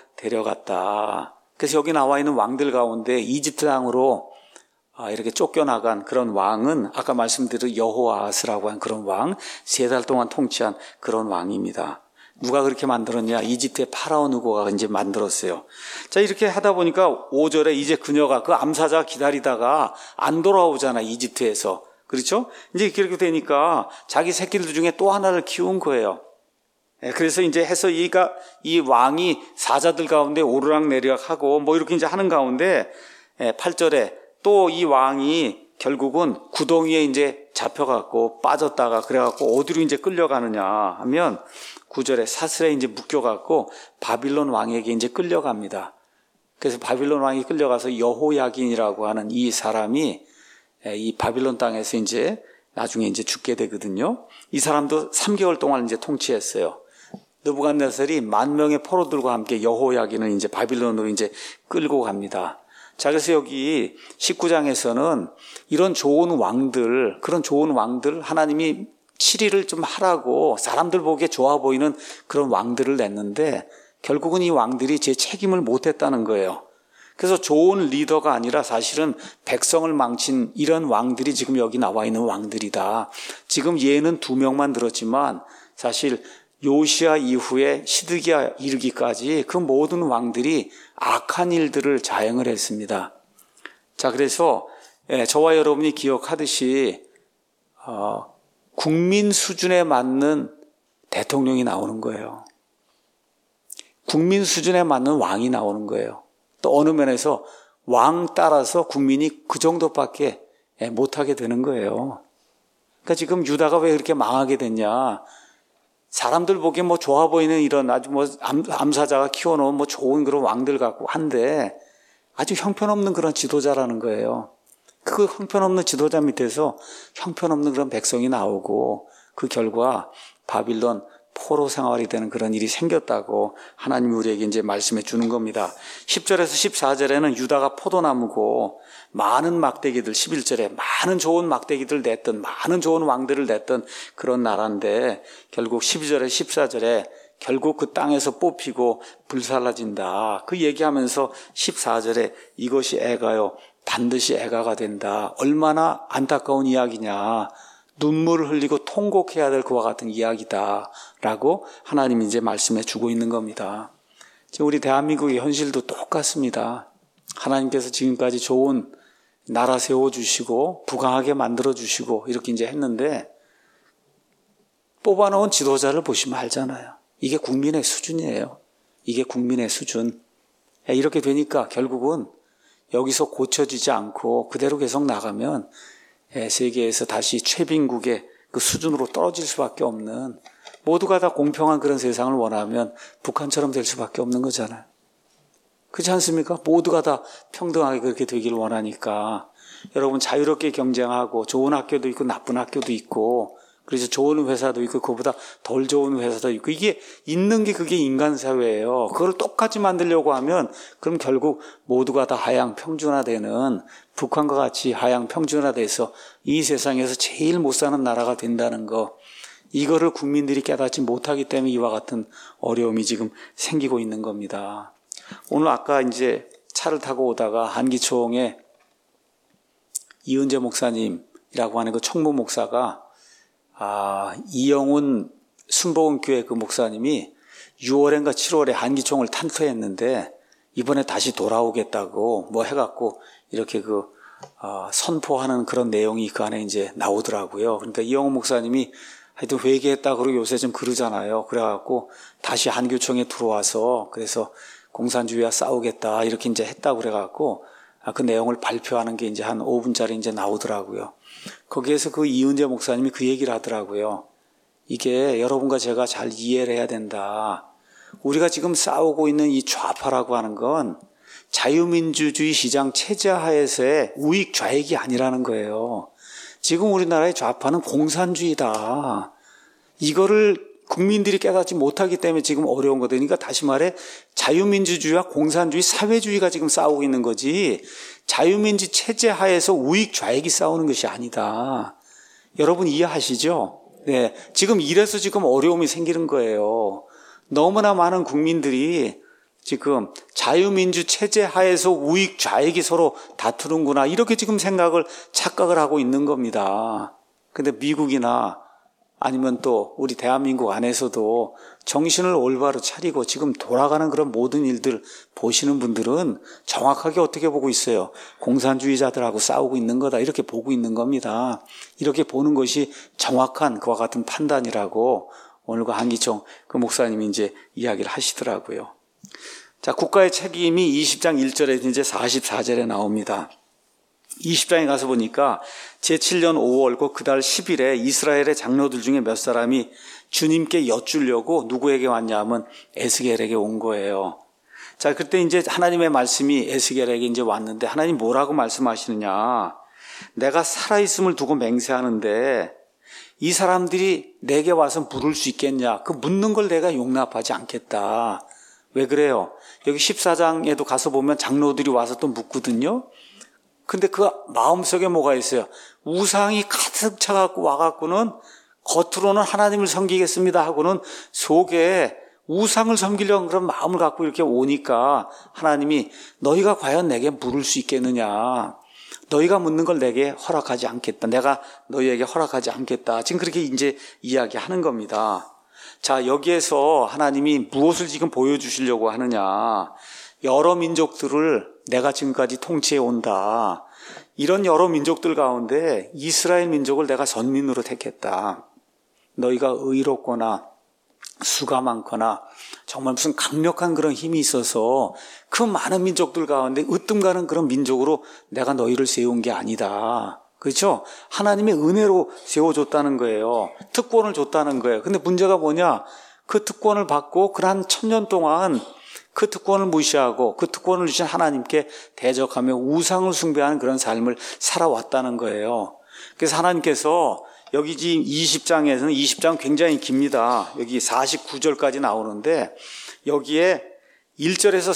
데려갔다. 그래서 여기 나와 있는 왕들 가운데 이집트 땅으로 이렇게 쫓겨나간 그런 왕은 아까 말씀드린 여호아하스라고 한 그런 왕, 3달 동안 통치한 그런 왕입니다. 누가 그렇게 만들었냐? 이집트의 파라오 느고가 이제 만들었어요. 자, 이렇게 하다 보니까 5절에 이제 그녀가 그 암사자 기다리다가 안 돌아오잖아, 이집트에서. 그렇죠? 이제 그렇게 되니까 자기 새끼들 중에 또 하나를 키운 거예요. 그래서 이제 해서 이 왕이 사자들 가운데 오르락내리락 하고 뭐 이렇게 이제 하는 가운데 8절에 또 이 왕이 결국은 구덩이에 이제 잡혀갖고 빠졌다가 그래갖고 어디로 이제 끌려가느냐 하면 9절에 사슬에 이제 묶여갖고 바빌론 왕에게 이제 끌려갑니다. 그래서 바빌론 왕이 끌려가서 여호야긴이라고 하는 이 사람이 이 바빌론 땅에서 이제 나중에 이제 죽게 되거든요. 이 사람도 3개월 동안 이제 통치했어요. 느부갓네살이 10,000명의 포로들과 함께 여호야긴을 이제 바빌론으로 이제 끌고 갑니다. 자, 그래서 여기 19장에서는 이런 좋은 왕들, 그런 좋은 왕들, 하나님이 치리를 좀 하라고 사람들 보기에 좋아 보이는 그런 왕들을 냈는데 결국은 이 왕들이 제 책임을 못했다는 거예요. 그래서 좋은 리더가 아니라 사실은 백성을 망친 이런 왕들이 지금 여기 나와 있는 왕들이다. 지금 예는 2명만 들었지만 사실 요시아 이후에 시드기야 이르기까지 그 모든 왕들이 악한 일들을 자행을 했습니다. 자, 그래서 저와 여러분이 기억하듯이 국민 수준에 맞는 대통령이 나오는 거예요. 국민 수준에 맞는 왕이 나오는 거예요. 또 어느 면에서 왕 따라서 국민이 그 정도밖에 못하게 되는 거예요. 그러니까 지금 유다가 왜 그렇게 망하게 됐냐? 사람들 보기에 뭐 좋아 보이는 이런 아주 뭐 암사자가 키워놓은 뭐 좋은 그런 왕들 같고 한데 아주 형편없는 그런 지도자라는 거예요. 그 형편없는 지도자 밑에서 형편없는 그런 백성이 나오고 그 결과 바빌론 포로 생활이 되는 그런 일이 생겼다고 하나님이 우리에게 이제 말씀해 주는 겁니다. 10절에서 14절에는 유다가 포도나무고 많은 막대기들, 11절에 많은 좋은 막대기들 냈던, 많은 좋은 왕들을 냈던 그런 나라인데 결국 12절에 14절에 결국 그 땅에서 뽑히고 불살라진다. 그 얘기하면서 14절에 이것이 애가요 반드시 애가가 된다. 얼마나 안타까운 이야기냐. 눈물을 흘리고 통곡해야 될 그와 같은 이야기다라고 하나님이 이제 말씀해 주고 있는 겁니다. 지금 우리 대한민국의 현실도 똑같습니다. 하나님께서 지금까지 좋은 나라 세워주시고 부강하게 만들어주시고 이렇게 이제 했는데 뽑아놓은 지도자를 보시면 알잖아요. 이게 국민의 수준이에요. 이게 국민의 수준. 이렇게 되니까 결국은 여기서 고쳐지지 않고 그대로 계속 나가면 세계에서 다시 최빈국의 그 수준으로 떨어질 수밖에 없는, 모두가 다 공평한 그런 세상을 원하면 북한처럼 될 수밖에 없는 거잖아요. 그렇지 않습니까? 모두가 다 평등하게 그렇게 되기를 원하니까 여러분 자유롭게 경쟁하고 좋은 학교도 있고 나쁜 학교도 있고 그래서 좋은 회사도 있고 그거보다 덜 좋은 회사도 있고 이게 있는 게 그게 인간 사회예요. 그걸 똑같이 만들려고 하면 그럼 결국 모두가 다 하향 평준화되는, 북한과 같이 하향 평준화돼서 이 세상에서 제일 못 사는 나라가 된다는 거, 이거를 국민들이 깨닫지 못하기 때문에 이와 같은 어려움이 지금 생기고 있는 겁니다. 오늘 아까 이제 차를 타고 오다가 한기총에 이은재 목사님이라고 하는 그 총무 목사가 이영훈 순복음교회 그 목사님이 6월인가 7월에 한기총을 탄퇴했는데 이번에 다시 돌아오겠다고 뭐 해갖고 이렇게 선포하는 그런 내용이 그 안에 이제 나오더라고요. 그러니까 이영훈 목사님이 하여튼 회개했다 그러고 요새 좀 그러잖아요. 그래갖고 다시 한교총에 들어와서 그래서 공산주의와 싸우겠다 이렇게 이제 했다고 그래갖고 그 내용을 발표하는 게 이제 한 5분짜리 이제 나오더라고요. 거기에서 그 이은재 목사님이 그 얘기를 하더라고요. 이게 여러분과 제가 잘 이해를 해야 된다. 우리가 지금 싸우고 있는 이 좌파라고 하는 건 자유민주주의 시장 체제 하에서의 우익 좌익이 아니라는 거예요. 지금 우리나라의 좌파는 공산주의다. 이거를 국민들이 깨닫지 못하기 때문에 지금 어려운 거다. 그러니까 다시 말해 자유민주주의와 공산주의, 사회주의가 지금 싸우고 있는 거지 자유민주 체제 하에서 우익 좌익이 싸우는 것이 아니다. 여러분 이해하시죠? 네, 지금 이래서 지금 어려움이 생기는 거예요. 너무나 많은 국민들이 지금 자유민주 체제 하에서 우익 좌익이 서로 다투는구나 이렇게 지금 착각을 하고 있는 겁니다. 근데 미국이나 아니면 또 우리 대한민국 안에서도 정신을 올바로 차리고 지금 돌아가는 그런 모든 일들 보시는 분들은 정확하게 어떻게 보고 있어요? 공산주의자들하고 싸우고 있는 거다 이렇게 보고 있는 겁니다. 이렇게 보는 것이 정확한 그와 같은 판단이라고 오늘 그 한기총 그 목사님이 이제 이야기를 하시더라고요. 자, 국가의 책임이 20장 1절에 이제 44절에 나옵니다. 20장에 가서 보니까 제7년 5월 그달 10일에 이스라엘의 장로들 중에 몇 사람이 주님께 여쭈려고 누구에게 왔냐 하면 에스겔에게 온 거예요. 자, 그때 이제 하나님의 말씀이 에스겔에게 이제 왔는데 하나님 뭐라고 말씀하시느냐. 내가 살아있음을 두고 맹세하는데 이 사람들이 내게 와서 물을 수 있겠냐. 그 묻는 걸 내가 용납하지 않겠다. 왜 그래요? 여기 14장에도 가서 보면 장로들이 와서 또 묻거든요. 근데 그 마음속에 뭐가 있어요? 우상이 가득 차갖고 와갖고는 겉으로는 하나님을 섬기겠습니다 하고는 속에 우상을 섬기려는 그런 마음을 갖고 이렇게 오니까 하나님이 너희가 과연 내게 물을 수 있겠느냐. 너희가 묻는 걸 내게 허락하지 않겠다. 내가 너희에게 허락하지 않겠다. 지금 그렇게 이제 이야기하는 겁니다. 자, 여기에서 하나님이 무엇을 지금 보여주시려고 하느냐. 여러 민족들을 내가 지금까지 통치해 온다. 이런 여러 민족들 가운데 이스라엘 민족을 내가 선민으로 택했다. 너희가 의롭거나 수가 많거나 정말 무슨 강력한 그런 힘이 있어서 그 많은 민족들 가운데 으뜸가는 그런 민족으로 내가 너희를 세운 게 아니다. 그렇죠? 하나님의 은혜로 세워줬다는 거예요. 특권을 줬다는 거예요. 근데 문제가 뭐냐? 그 특권을 받고 그한 1000년 동안 그 특권을 무시하고 그 특권을 주신 하나님께 대적하며 우상을 숭배하는 그런 삶을 살아왔다는 거예요. 그래서 하나님께서 여기 지금 20장에서는 20장 굉장히 깁니다. 여기 49절까지 나오는데 여기에 1절에서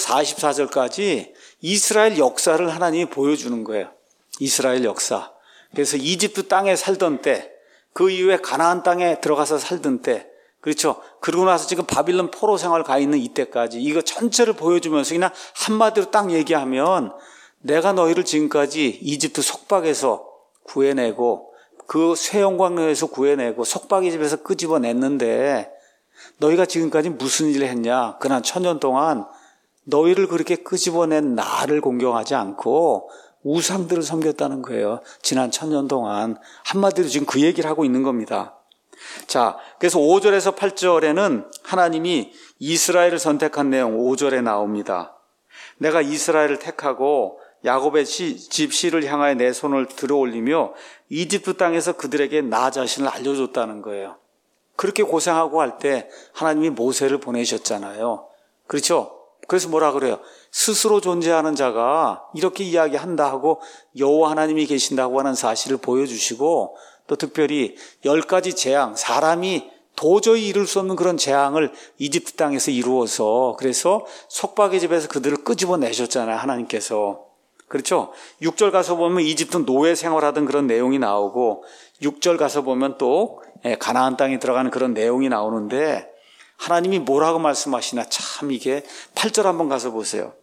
44절까지 이스라엘 역사를 하나님이 보여주는 거예요. 이스라엘 역사. 그래서 이집트 땅에 살던 때, 그 이후에 가나안 땅에 들어가서 살던 때, 그렇죠. 그러고 나서 지금 바빌론 포로 생활 가 있는 이때까지 이거 전체를 보여주면서 그냥 한마디로 딱 얘기하면 내가 너희를 지금까지 이집트 속박에서 구해내고 그 쇠영광로에서 구해내고 속박의 집에서 끄집어냈는데 너희가 지금까지 무슨 일을 했냐. 그난 1000년 동안 너희를 그렇게 끄집어낸 나를 공경하지 않고 우상들을 섬겼다는 거예요. 지난 1000년 동안. 한마디로 지금 그 얘기를 하고 있는 겁니다. 자, 그래서 5절에서 8절에는 하나님이 이스라엘을 선택한 내용 5절에 나옵니다. 내가 이스라엘을 택하고 야곱의 집 실을 향하여 내 손을 들어 올리며 이집트 땅에서 그들에게 나 자신을 알려줬다는 거예요. 그렇게 고생하고 할 때 하나님이 모세를 보내셨잖아요. 그렇죠? 그래서 뭐라 그래요? 스스로 존재하는 자가 이렇게 이야기한다 하고 여호와 하나님이 계신다고 하는 사실을 보여주시고, 또 특별히 10가지 재앙, 사람이 도저히 이룰 수 없는 그런 재앙을 이집트 땅에서 이루어서, 그래서 속박의 집에서 그들을 끄집어내셨잖아요, 하나님께서. 그렇죠? 6절 가서 보면 이집트 노예 생활하던 그런 내용이 나오고, 6절 가서 보면 또 가나안 땅에 들어가는 그런 내용이 나오는데, 하나님이 뭐라고 말씀하시나 참 이게 8절 한번 가서 보세요.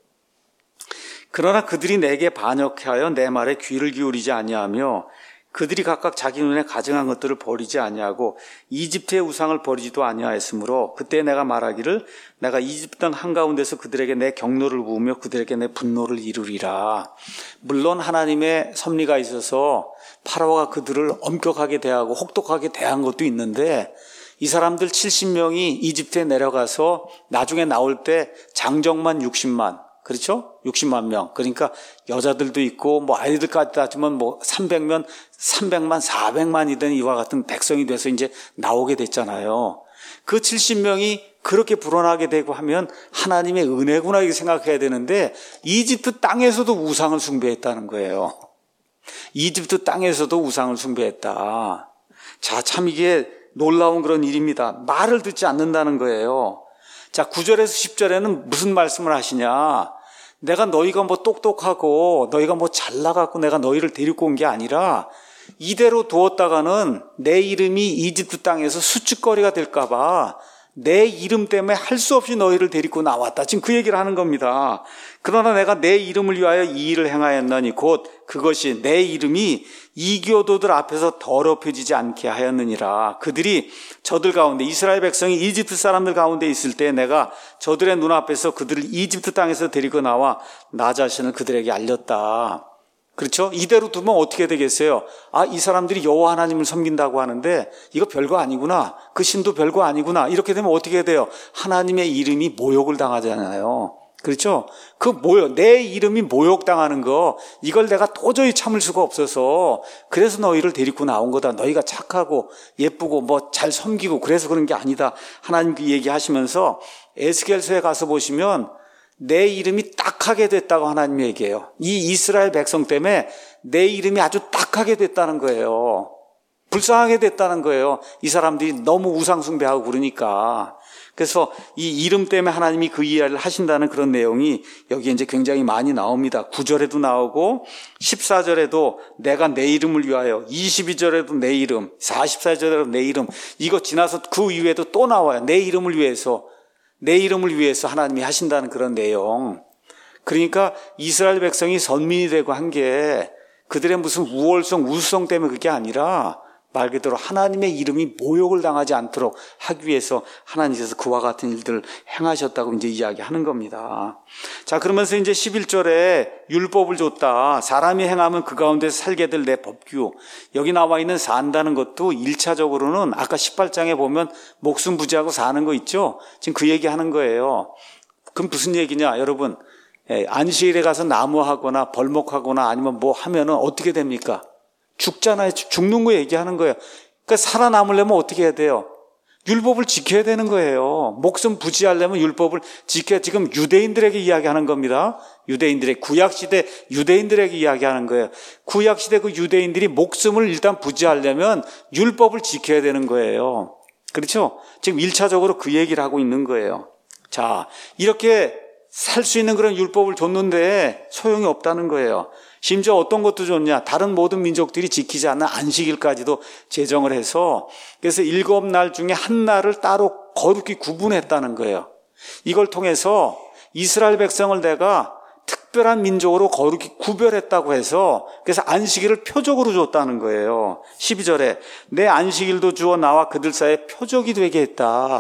그러나 그들이 내게 반역하여 내 말에 귀를 기울이지 아니하며 그들이 각각 자기 눈에 가증한 것들을 버리지 아니하고 이집트의 우상을 버리지도 아니하였으므로 그때 내가 말하기를 내가 이집트 땅 한가운데서 그들에게 내 경노를 부으며 그들에게 내 분노를 이루리라. 물론 하나님의 섭리가 있어서 파라오가 그들을 엄격하게 대하고 혹독하게 대한 것도 있는데, 이 사람들 70명이 이집트에 내려가서 나중에 나올 때 장정만 60만, 그렇죠? 60만 명. 그러니까 여자들도 있고 뭐 아이들까지 따지면 뭐 300만, 400만이 된 이와 같은 백성이 돼서 이제 나오게 됐잖아요. 그 70명이 그렇게 불어나게 되고 하면 하나님의 은혜구나 이렇게 생각해야 되는데, 이집트 땅에서도 우상을 숭배했다는 거예요. 이집트 땅에서도 우상을 숭배했다. 자, 참 이게 놀라운 그런 일입니다. 말을 듣지 않는다는 거예요. 자, 9절에서 10절에는 무슨 말씀을 하시냐? 내가 너희가 뭐 똑똑하고 너희가 뭐 잘나갖고 내가 너희를 데리고 온 게 아니라 이대로 두었다가는 내 이름이 이집트 땅에서 수치거리가 될까봐 내 이름 때문에 할 수 없이 너희를 데리고 나왔다. 지금 그 얘기를 하는 겁니다. 그러나 내가 내 이름을 위하여 이 일을 행하였나니 곧 그것이 내 이름이 이교도들 앞에서 더럽혀지지 않게 하였느니라. 그들이 저들 가운데, 이스라엘 백성이 이집트 사람들 가운데 있을 때 내가 저들의 눈앞에서 그들을 이집트 땅에서 데리고 나와 나 자신을 그들에게 알렸다. 그렇죠? 이대로 두면 어떻게 되겠어요? 아, 이 사람들이 여호와 하나님을 섬긴다고 하는데 이거 별거 아니구나. 그 신도 별거 아니구나. 이렇게 되면 어떻게 돼요? 하나님의 이름이 모욕을 당하잖아요. 그렇죠? 내 이름이 모욕당하는 거, 이걸 내가 도저히 참을 수가 없어서 그래서 너희를 데리고 나온 거다. 너희가 착하고 예쁘고 뭐 잘 섬기고 그래서 그런 게 아니다. 하나님 그 얘기하시면서 에스겔서에 가서 보시면 내 이름이 딱하게 됐다고 하나님이 얘기해요. 이 이스라엘 백성 때문에 내 이름이 아주 딱하게 됐다는 거예요. 불쌍하게 됐다는 거예요. 이 사람들이 너무 우상숭배하고 그러니까. 그래서 이 이름 때문에 하나님이 그 이해를 하신다는 그런 내용이 여기 이제 굉장히 많이 나옵니다. 9절에도 나오고 14절에도 내가 내 이름을 위하여, 22절에도 내 이름, 44절에도 내 이름, 이거 지나서 그 이후에도 또 나와요. 내 이름을 위해서 하나님이 하신다는 그런 내용. 그러니까 이스라엘 백성이 선민이 되고 한 게 그들의 무슨 우월성, 우수성 때문에 그게 아니라 말 그대로 하나님의 이름이 모욕을 당하지 않도록 하기 위해서 하나님께서 그와 같은 일들을 행하셨다고 이제 이야기하는 겁니다. 자, 그러면서 이제 11절에 율법을 줬다. 사람이 행하면 그 가운데서 살게 될 내 법규. 여기 나와 있는 산다는 것도 1차적으로는 아까 18장에 보면 목숨 부지하고 사는 거 있죠? 지금 그 얘기 하는 거예요. 그럼 무슨 얘기냐, 여러분? 안식일에 가서 나무하거나 벌목하거나 아니면 뭐 하면은 어떻게 됩니까? 죽잖아요. 죽는 거 얘기하는 거예요. 그러니까 살아남으려면 어떻게 해야 돼요? 율법을 지켜야 되는 거예요. 목숨 부지하려면 율법을 지켜야, 지금 유대인들에게 이야기하는 겁니다. 구약시대 유대인들에게 이야기하는 거예요. 구약시대 그 유대인들이 목숨을 일단 부지하려면 율법을 지켜야 되는 거예요. 그렇죠? 지금 1차적으로 그 얘기를 하고 있는 거예요. 자, 이렇게 살 수 있는 그런 율법을 줬는데 소용이 없다는 거예요. 심지어 어떤 것도 좋냐, 다른 모든 민족들이 지키지 않는 안식일까지도 제정을 해서, 그래서 7날 중에 한 날을 따로 거룩히 구분했다는 거예요. 이걸 통해서 이스라엘 백성을 내가 특별한 민족으로 거룩히 구별했다고 해서, 그래서 안식일을 표적으로 줬다는 거예요. 12절에 내 안식일도 주어 나와 그들 사이에 표적이 되게 했다.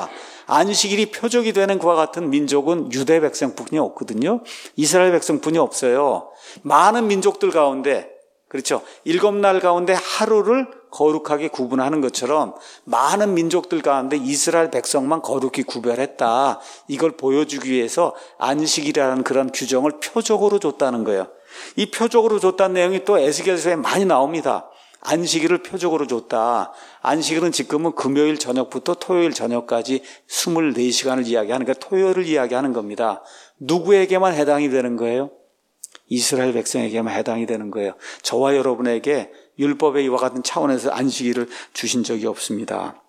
안식일이 표적이 되는 그와 같은 민족은 유대 백성뿐이 없거든요. 이스라엘 백성뿐이 없어요. 많은 민족들 가운데, 그렇죠, 7날 가운데 하루를 거룩하게 구분하는 것처럼 많은 민족들 가운데 이스라엘 백성만 거룩히 구별했다. 이걸 보여주기 위해서 안식일이라는 그런 규정을 표적으로 줬다는 거예요. 이 표적으로 줬다는 내용이 또 에스겔서에 많이 나옵니다. 안식일을 표적으로 줬다. 안식일은 지금은 금요일 저녁부터 토요일 저녁까지 24시간을 이야기하는, 그러니까 토요일을 이야기하는 겁니다. 누구에게만 해당이 되는 거예요? 이스라엘 백성에게만 해당이 되는 거예요. 저와 여러분에게 율법의 이와 같은 차원에서 안식일을 주신 적이 없습니다.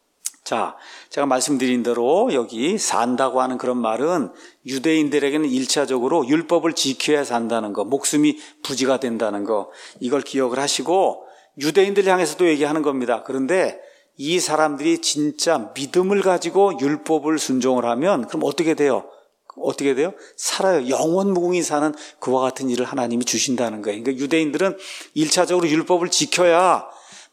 자, 제가 말씀드린 대로 여기 산다고 하는 그런 말은 유대인들에게는 1차적으로 율법을 지켜야 산다는 거, 목숨이 부지가 된다는 거, 이걸 기억을 하시고 유대인들 향해서도 얘기하는 겁니다. 그런데 이 사람들이 진짜 믿음을 가지고 율법을 순종을 하면 그럼 어떻게 돼요? 어떻게 돼요? 살아요. 영원 무궁히 사는 그와 같은 일을 하나님이 주신다는 거예요. 그러니까 유대인들은 1차적으로 율법을 지켜야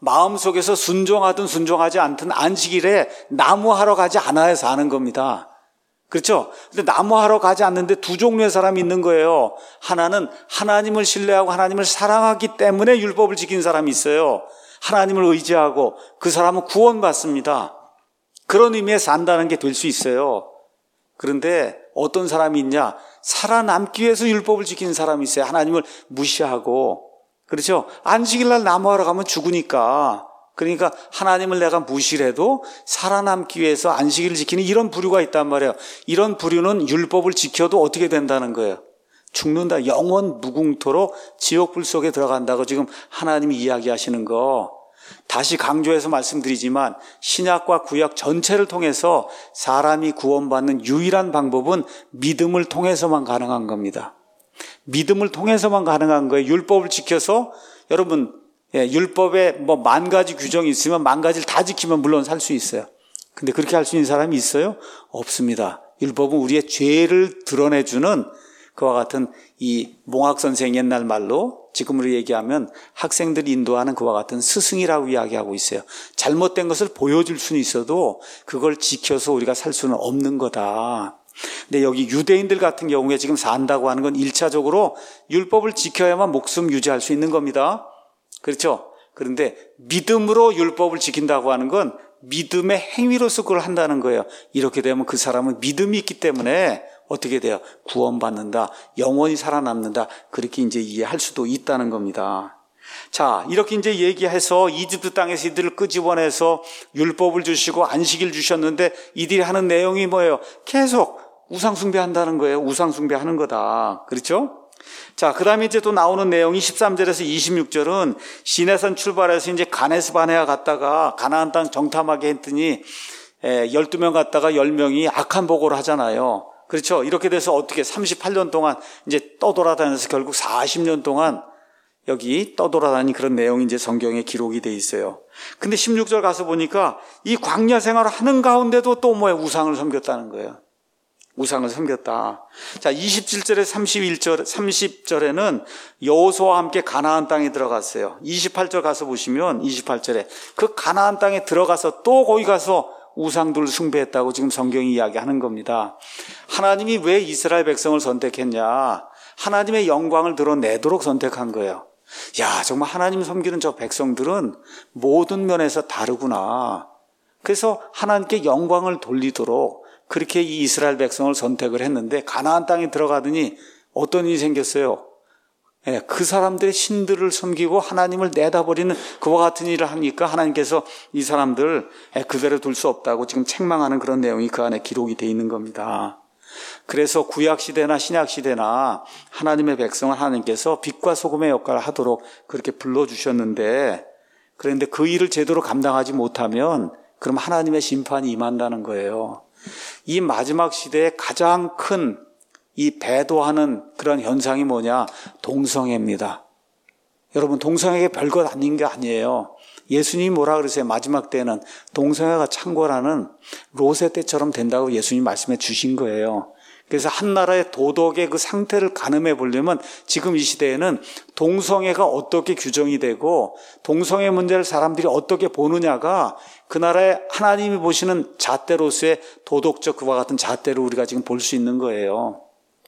마음속에서 순종하든 순종하지 않든 안식일에 나무하러 가지 않아야 사는 겁니다. 그렇죠? 근데 나무하러 가지 않는데 두 종류의 사람이 있는 거예요. 하나는 하나님을 신뢰하고 하나님을 사랑하기 때문에 율법을 지킨 사람이 있어요. 하나님을 의지하고 그 사람은 구원받습니다. 그런 의미에 산다는 게 될 수 있어요. 그런데 어떤 사람이 있냐? 살아남기 위해서 율법을 지키는 사람이 있어요. 하나님을 무시하고. 그렇죠? 안식일 날 나무하러 가면 죽으니까. 그러니까 하나님을 내가 무시를 해도 살아남기 위해서 안식일을 지키는 이런 부류가 있단 말이에요. 이런 부류는 율법을 지켜도 어떻게 된다는 거예요? 죽는다. 영원 무궁토록 지옥불 속에 들어간다고 지금 하나님이 이야기하시는 거. 다시 강조해서 말씀드리지만 신약과 구약 전체를 통해서 사람이 구원받는 유일한 방법은 믿음을 통해서만 가능한 겁니다. 믿음을 통해서만 가능한 거예요. 율법을 지켜서 여러분, 율법에 뭐 10,000가지 규정이 있으면 10,000가지를 다 지키면 물론 살 수 있어요. 근데 그렇게 할 수 있는 사람이 있어요? 없습니다. 율법은 우리의 죄를 드러내주는 그와 같은 이 몽학 선생 옛날 말로 지금으로 얘기하면 학생들이 인도하는 그와 같은 스승이라고 이야기하고 있어요. 잘못된 것을 보여줄 수는 있어도 그걸 지켜서 우리가 살 수는 없는 거다. 근데 여기 유대인들 같은 경우에 지금 산다고 하는 건 1차적으로 율법을 지켜야만 목숨 유지할 수 있는 겁니다. 그렇죠? 그런데 믿음으로 율법을 지킨다고 하는 건 믿음의 행위로서 그걸 한다는 거예요. 이렇게 되면 그 사람은 믿음이 있기 때문에 어떻게 돼요? 구원받는다. 영원히 살아남는다. 그렇게 이제 이해할 수도 있다는 겁니다. 자, 이렇게 이제 얘기해서 이집트 땅에서 이들을 끄집어내서 율법을 주시고 안식일 주셨는데 이들이 하는 내용이 뭐예요? 계속 우상숭배한다는 거예요. 우상숭배하는 거다. 그렇죠? 자, 그 다음에 이제 또 나오는 내용이 13절에서 26절은 시내산 출발해서 이제 가네스 바네아 갔다가 가나안 땅 정탐하게 했더니 12명 갔다가 10명이 악한 보고를 하잖아요. 그렇죠? 이렇게 돼서 어떻게 38년 동안 이제 떠돌아다녀서 결국 40년 동안 여기 떠돌아다닌 그런 내용이 이제 성경에 기록이 돼 있어요. 근데 16절 가서 보니까 이 광야 생활을 하는 가운데도 또 뭐예요? 우상을 섬겼다는 거예요. 우상을 섬겼다. 자, 27절에 30절에는 여호수아와 함께 가나안 땅에 들어갔어요. 28절 가서 보시면 28절에 그 가나안 땅에 들어가서 또 거기 가서 우상들을 숭배했다고 지금 성경이 이야기하는 겁니다. 하나님이 왜 이스라엘 백성을 선택했냐? 하나님의 영광을 드러내도록 선택한 거예요. 야, 정말 하나님 섬기는 저 백성들은 모든 면에서 다르구나. 그래서 하나님께 영광을 돌리도록 그렇게 이 이스라엘 백성을 선택을 했는데 가나안 땅에 들어가더니 어떤 일이 생겼어요? 그 사람들의 신들을 섬기고 하나님을 내다버리는 그와 같은 일을 하니까 하나님께서 이 사람들 그대로 둘 수 없다고 지금 책망하는 그런 내용이 그 안에 기록이 되어 있는 겁니다. 그래서 구약시대나 신약시대나 하나님의 백성을 하나님께서 빛과 소금의 역할을 하도록 그렇게 불러주셨는데, 그런데 그 일을 제대로 감당하지 못하면 그럼 하나님의 심판이 임한다는 거예요. 이 마지막 시대에 가장 큰 이 배도하는 그런 현상이 뭐냐? 동성애입니다. 여러분, 동성애가 별것 아닌 게 아니에요. 예수님이 뭐라 그러세요? 마지막 때는 동성애가 창궐하는 롯의 때처럼 된다고 예수님 말씀해 주신 거예요. 그래서 한 나라의 도덕의 그 상태를 가늠해 보려면 지금 이 시대에는 동성애가 어떻게 규정이 되고 동성애 문제를 사람들이 어떻게 보느냐가 그 나라의 하나님이 보시는 잣대로서의 도덕적 그와 같은 잣대로 우리가 지금 볼 수 있는 거예요.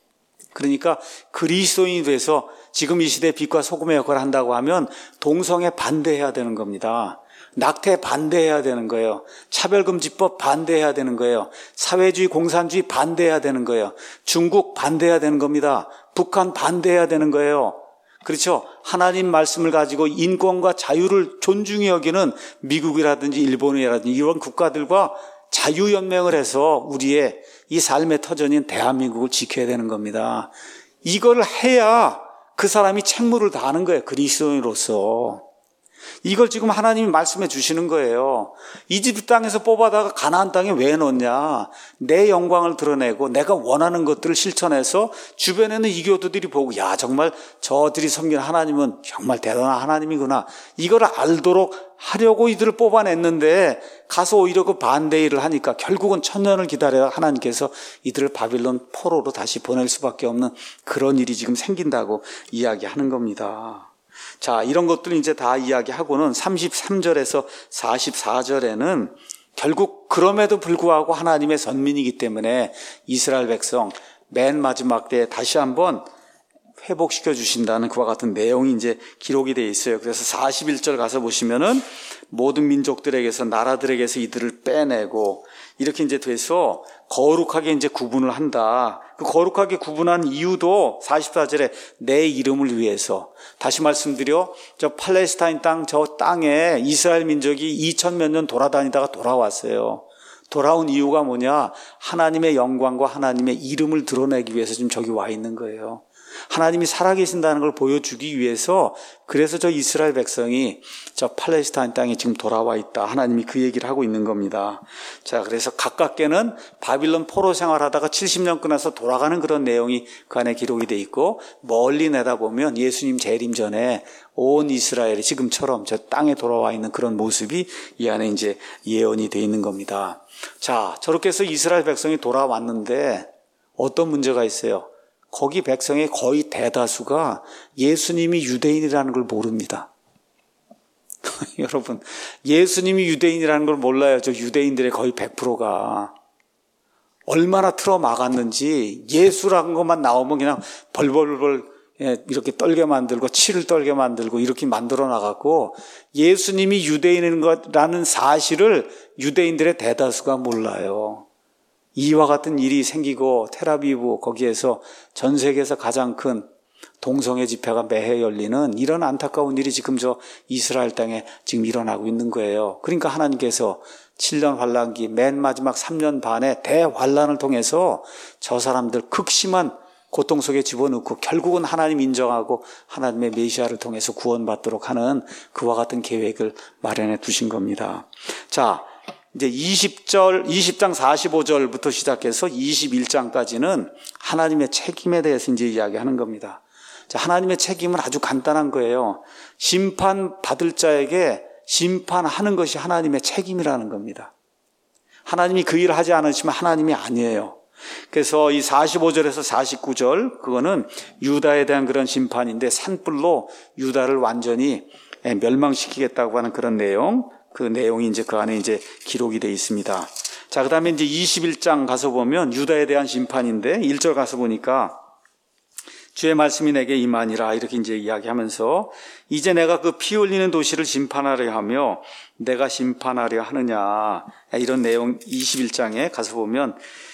그러니까 그리스도인이 돼서 지금 이 시대에 빛과 소금의 역할을 한다고 하면 동성애 반대해야 되는 겁니다. 낙태 반대해야 되는 거예요. 차별금지법 반대해야 되는 거예요. 사회주의 공산주의 반대해야 되는 거예요. 중국 반대해야 되는 겁니다. 북한 반대해야 되는 거예요. 그렇죠? 하나님 말씀을 가지고 인권과 자유를 존중히 여기는 미국이라든지 일본이라든지 이런 국가들과 자유연맹을 해서 우리의 이 삶의 터전인 대한민국을 지켜야 되는 겁니다. 이걸 해야 그 사람이 책무를 다하는 거예요. 그리스도인으로서. 이걸 지금 하나님이 말씀해 주시는 거예요. 이집트 땅에서 뽑아다가 가나안 땅에 왜 넣냐? 내 영광을 드러내고 내가 원하는 것들을 실천해서 주변에는 이교도들이 보고 야 정말 저들이 섬기는 하나님은 정말 대단한 하나님이구나. 이걸 알도록 하려고 이들을 뽑아냈는데 가서 오히려 그 반대 일을 하니까 결국은 천년을 기다려야 하나님께서 이들을 바빌론 포로로 다시 보낼 수밖에 없는 그런 일이 지금 생긴다고 이야기하는 겁니다. 자, 이런 것들 이제 다 이야기하고는 33절에서 44절에는 결국 그럼에도 불구하고 하나님의 선민이기 때문에 이스라엘 백성 맨 마지막 때에 다시 한번 회복시켜 주신다는 그와 같은 내용이 이제 기록이 되어 있어요. 그래서 41절 가서 보시면은 모든 민족들에게서 나라들에게서 이들을 빼내고 이렇게 이제 돼서 거룩하게 이제 구분을 한다. 그 거룩하게 구분한 이유도 44절에 내 이름을 위해서. 다시 말씀드려 저 팔레스타인 땅 저 땅에 이스라엘 민족이 2000몇 년 돌아다니다가 돌아왔어요. 돌아온 이유가 뭐냐? 하나님의 영광과 하나님의 이름을 드러내기 위해서 지금 저기 와 있는 거예요. 하나님이 살아계신다는 걸 보여주기 위해서 그래서 저 이스라엘 백성이 저 팔레스타인 땅에 지금 돌아와 있다. 하나님이 그 얘기를 하고 있는 겁니다. 자, 그래서 가깝게는 바빌론 포로 생활하다가 70년 끝나서 돌아가는 그런 내용이 그 안에 기록이 돼 있고 멀리 내다보면 예수님 재림 전에 온 이스라엘이 지금처럼 저 땅에 돌아와 있는 그런 모습이 이 안에 이제 예언이 돼 있는 겁니다. 자, 저렇게 해서 이스라엘 백성이 돌아왔는데 어떤 문제가 있어요? 거기 백성의 거의 대다수가 예수님이 유대인이라는 걸 모릅니다. 여러분, 예수님이 유대인이라는 걸 몰라요. 저 유대인들의 거의 100%가. 얼마나 틀어막았는지 예수라는 것만 나오면 그냥 벌벌벌 이렇게 떨게 만들고 치를 떨게 만들고 이렇게 만들어 나갔고 예수님이 유대인인 것이라는 사실을 유대인들의 대다수가 몰라요. 이와 같은 일이 생기고 텔아비브 거기에서 전 세계에서 가장 큰 동성애 집회가 매해 열리는 이런 안타까운 일이 지금 저 이스라엘 땅에 지금 일어나고 있는 거예요. 그러니까 하나님께서 7년 환란기 맨 마지막 3년 반의 대환란을 통해서 저 사람들 극심한 고통 속에 집어넣고 결국은 하나님 인정하고 하나님의 메시아를 통해서 구원받도록 하는 그와 같은 계획을 마련해 두신 겁니다. 자, 이제 20장 45절부터 시작해서 21장까지는 하나님의 책임에 대해서 이제 이야기하는 겁니다. 자, 하나님의 책임은 아주 간단한 거예요. 심판받을 자에게 심판하는 것이 하나님의 책임이라는 겁니다. 하나님이 그 일을 하지 않으시면 하나님이 아니에요. 그래서 이 45절에서 49절 그거는 유다에 대한 그런 심판인데 산불로 유다를 완전히 멸망시키겠다고 하는 그런 내용, 그 내용이 이제 그 안에 이제 기록이 되어 있습니다. 자, 그다음에 이제 21장 가서 보면 유다에 대한 심판인데 1절 가서 보니까 주의 말씀이 내게 임하니라 이렇게 이제 이야기하면서 이제 내가 그 피 흘리는 도시를 심판하려 하며 내가 심판하려 하느냐 이런 내용 21장에 가서 보면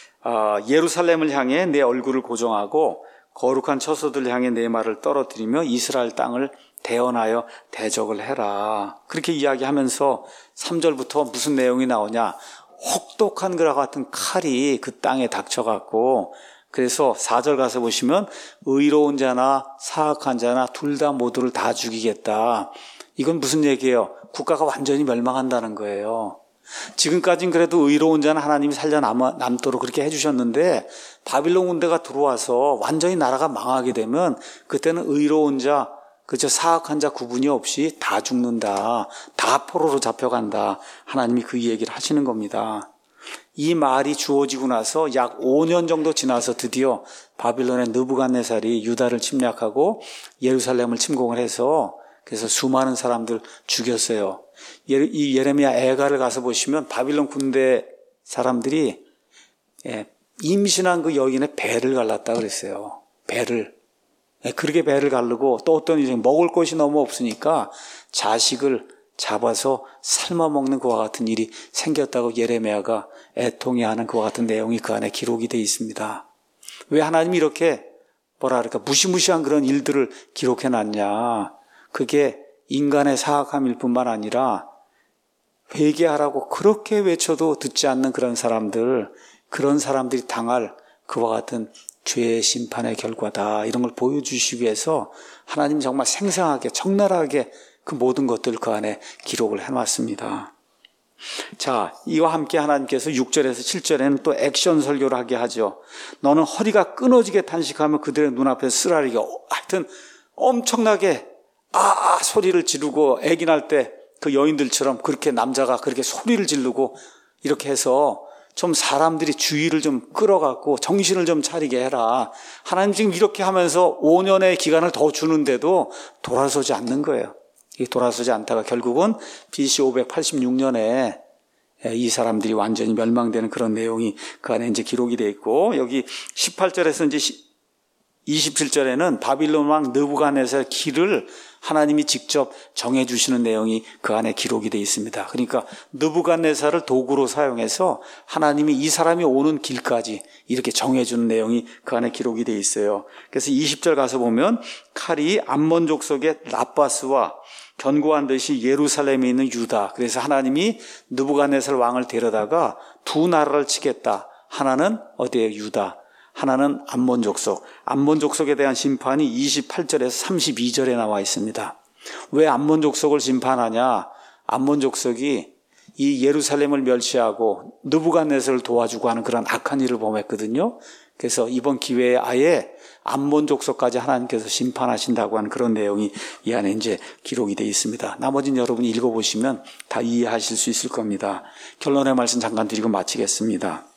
예루살렘을 향해 내 얼굴을 고정하고 거룩한 처소들을 향해 내 말을 떨어뜨리며 이스라엘 땅을 대언하여 대적을 해라. 그렇게 이야기하면서 3절부터 무슨 내용이 나오냐. 혹독한 그와 같은 칼이 그 땅에 닥쳐갖고 그래서 4절 가서 보시면 의로운 자나 사악한 자나 둘 다 모두를 다 죽이겠다. 이건 무슨 얘기예요? 국가가 완전히 멸망한다는 거예요. 지금까지는 그래도 의로운 자는 하나님이 살려남도록 그렇게 해주셨는데 바빌론 군대가 들어와서 완전히 나라가 망하게 되면 그때는 의로운 자, 그저 사악한 자 구분이 없이 다 죽는다. 다 포로로 잡혀간다. 하나님이 그 얘기를 하시는 겁니다. 이 말이 주어지고 나서 약 5년 정도 지나서 드디어 바빌론의 느부갓네살이 유다를 침략하고 예루살렘을 침공을 해서 그래서 수많은 사람들 죽였어요. 이 예레미야 애가를 가서 보시면 바빌론 군대 사람들이 임신한 그 여인의 배를 갈랐다 그랬어요. 배를. 그렇게 배를 가르고 또 어떤 이제 먹을 것이 너무 없으니까 자식을 잡아서 삶아 먹는 그와 같은 일이 생겼다고 예레미야가 애통해하는 그와 같은 내용이 그 안에 기록이 되어 있습니다. 왜 하나님이 이렇게 무시무시한 그런 일들을 기록해 놨냐. 그게 인간의 사악함일 뿐만 아니라 회개하라고 그렇게 외쳐도 듣지 않는 그런 사람들이 당할 그와 같은 죄의 심판의 결과다. 이런 걸 보여주시기 위해서 하나님 정말 생생하게 적나라하게 그 모든 것들을 그 안에 기록을 해놨습니다. 자, 이와 함께 하나님께서 6절에서 7절에는 또 액션 설교를 하게 하죠. 너는 허리가 끊어지게 탄식하며 그들의 눈앞에 쓰라리게 하여튼 엄청나게 소리를 지르고 애기 날 때 그 여인들처럼 그렇게 남자가 그렇게 소리를 지르고 이렇게 해서 좀 사람들이 주의를 좀 끌어갖고 정신을 좀 차리게 해라. 하나님 지금 이렇게 하면서 5년의 기간을 더 주는데도 돌아서지 않는 거예요. 돌아서지 않다가 결국은 BC 586년에 이 사람들이 완전히 멸망되는 그런 내용이 그 안에 이제 기록이 되어 있고, 여기 18절에서 이제 27절에는 바빌론 왕 느부갓네살 길을 하나님이 직접 정해주시는 내용이 그 안에 기록이 되어 있습니다. 그러니까 느부갓네살을 도구로 사용해서 하나님이 이 사람이 오는 길까지 이렇게 정해주는 내용이 그 안에 기록이 되어 있어요. 그래서 20절 가서 보면 칼이 암몬 족속의 라바스와 견고한 듯이 예루살렘에 있는 유다. 그래서 하나님이 느부갓네살 왕을 데려다가 두 나라를 치겠다. 하나는 어디에 유다. 하나는 암몬 족속. 암몬 족속에 대한 심판이 28절에서 32절에 나와 있습니다. 왜 암몬 족속을 심판하냐? 암몬 족속이 이 예루살렘을 멸시하고 느부갓네살을 도와주고 하는 그런 악한 일을 범했거든요. 그래서 이번 기회에 아예 암몬 족속까지 하나님께서 심판하신다고 하는 그런 내용이 이 안에 이제 기록이 되어 있습니다. 나머지는 여러분이 읽어보시면 다 이해하실 수 있을 겁니다. 결론의 말씀 잠깐 드리고 마치겠습니다.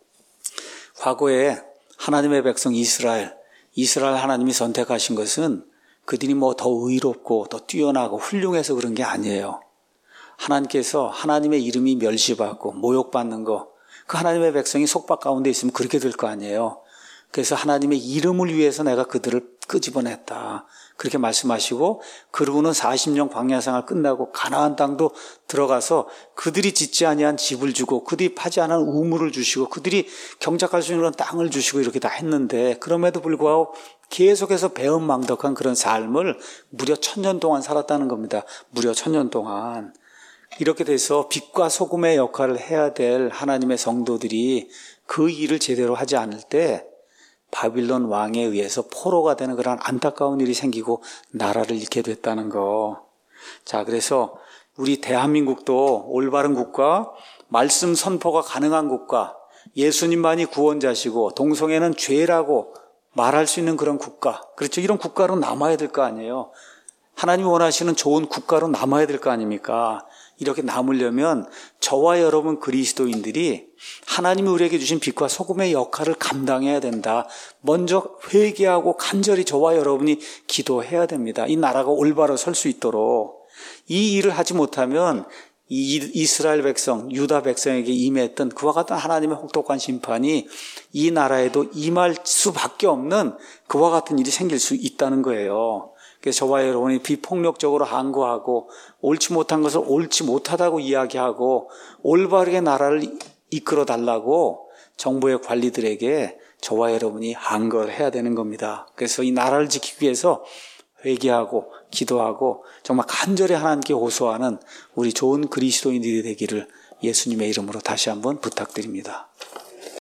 과거에 하나님의 백성 이스라엘 하나님이 선택하신 것은 그들이 뭐 더 의롭고 더 뛰어나고 훌륭해서 그런 게 아니에요. 하나님께서 하나님의 이름이 멸시받고 모욕받는 거, 그 하나님의 백성이 속박 가운데 있으면 그렇게 될 거 아니에요. 그래서 하나님의 이름을 위해서 내가 그들을 끄집어냈다. 그렇게 말씀하시고, 그러고는 40년 광야생활 끝나고 가나안 땅도 들어가서 그들이 짓지 아니한 집을 주고 그들이 파지 않은 우물을 주시고 그들이 경작할 수 있는 땅을 주시고 이렇게 다 했는데, 그럼에도 불구하고 계속해서 배은망덕한 그런 삶을 무려 1000년 동안 살았다는 겁니다. 무려 1000년 동안. 이렇게 돼서 빛과 소금의 역할을 해야 될 하나님의 성도들이 그 일을 제대로 하지 않을 때 바빌론 왕에 의해서 포로가 되는 그런 안타까운 일이 생기고 나라를 잃게 됐다는 거. 자, 그래서 우리 대한민국도 올바른 국가, 말씀 선포가 가능한 국가, 예수님만이 구원자시고 동성애는 죄라고 말할 수 있는 그런 국가. 그렇죠. 이런 국가로 남아야 될 거 아니에요. 하나님이 원하시는 좋은 국가로 남아야 될 거 아닙니까? 이렇게 남으려면 저와 여러분 그리스도인들이 하나님이 우리에게 주신 빛과 소금의 역할을 감당해야 된다. 먼저 회개하고 간절히 저와 여러분이 기도해야 됩니다. 이 나라가 올바로 설 수 있도록. 이 일을 하지 못하면 이 이스라엘 백성, 유다 백성에게 임했던 그와 같은 하나님의 혹독한 심판이 이 나라에도 임할 수밖에 없는 그와 같은 일이 생길 수 있다는 거예요. 그래서 저와 여러분이 비폭력적으로 항거하고 옳지 못한 것을 옳지 못하다고 이야기하고 올바르게 나라를 이끌어 달라고 정부의 관리들에게 저와 여러분이 항거를 해야 되는 겁니다. 그래서 이 나라를 지키기 위해서 회개하고 기도하고 정말 간절히 하나님께 호소하는 우리 좋은 그리스도인들이 되기를 예수님의 이름으로 다시 한번 부탁드립니다.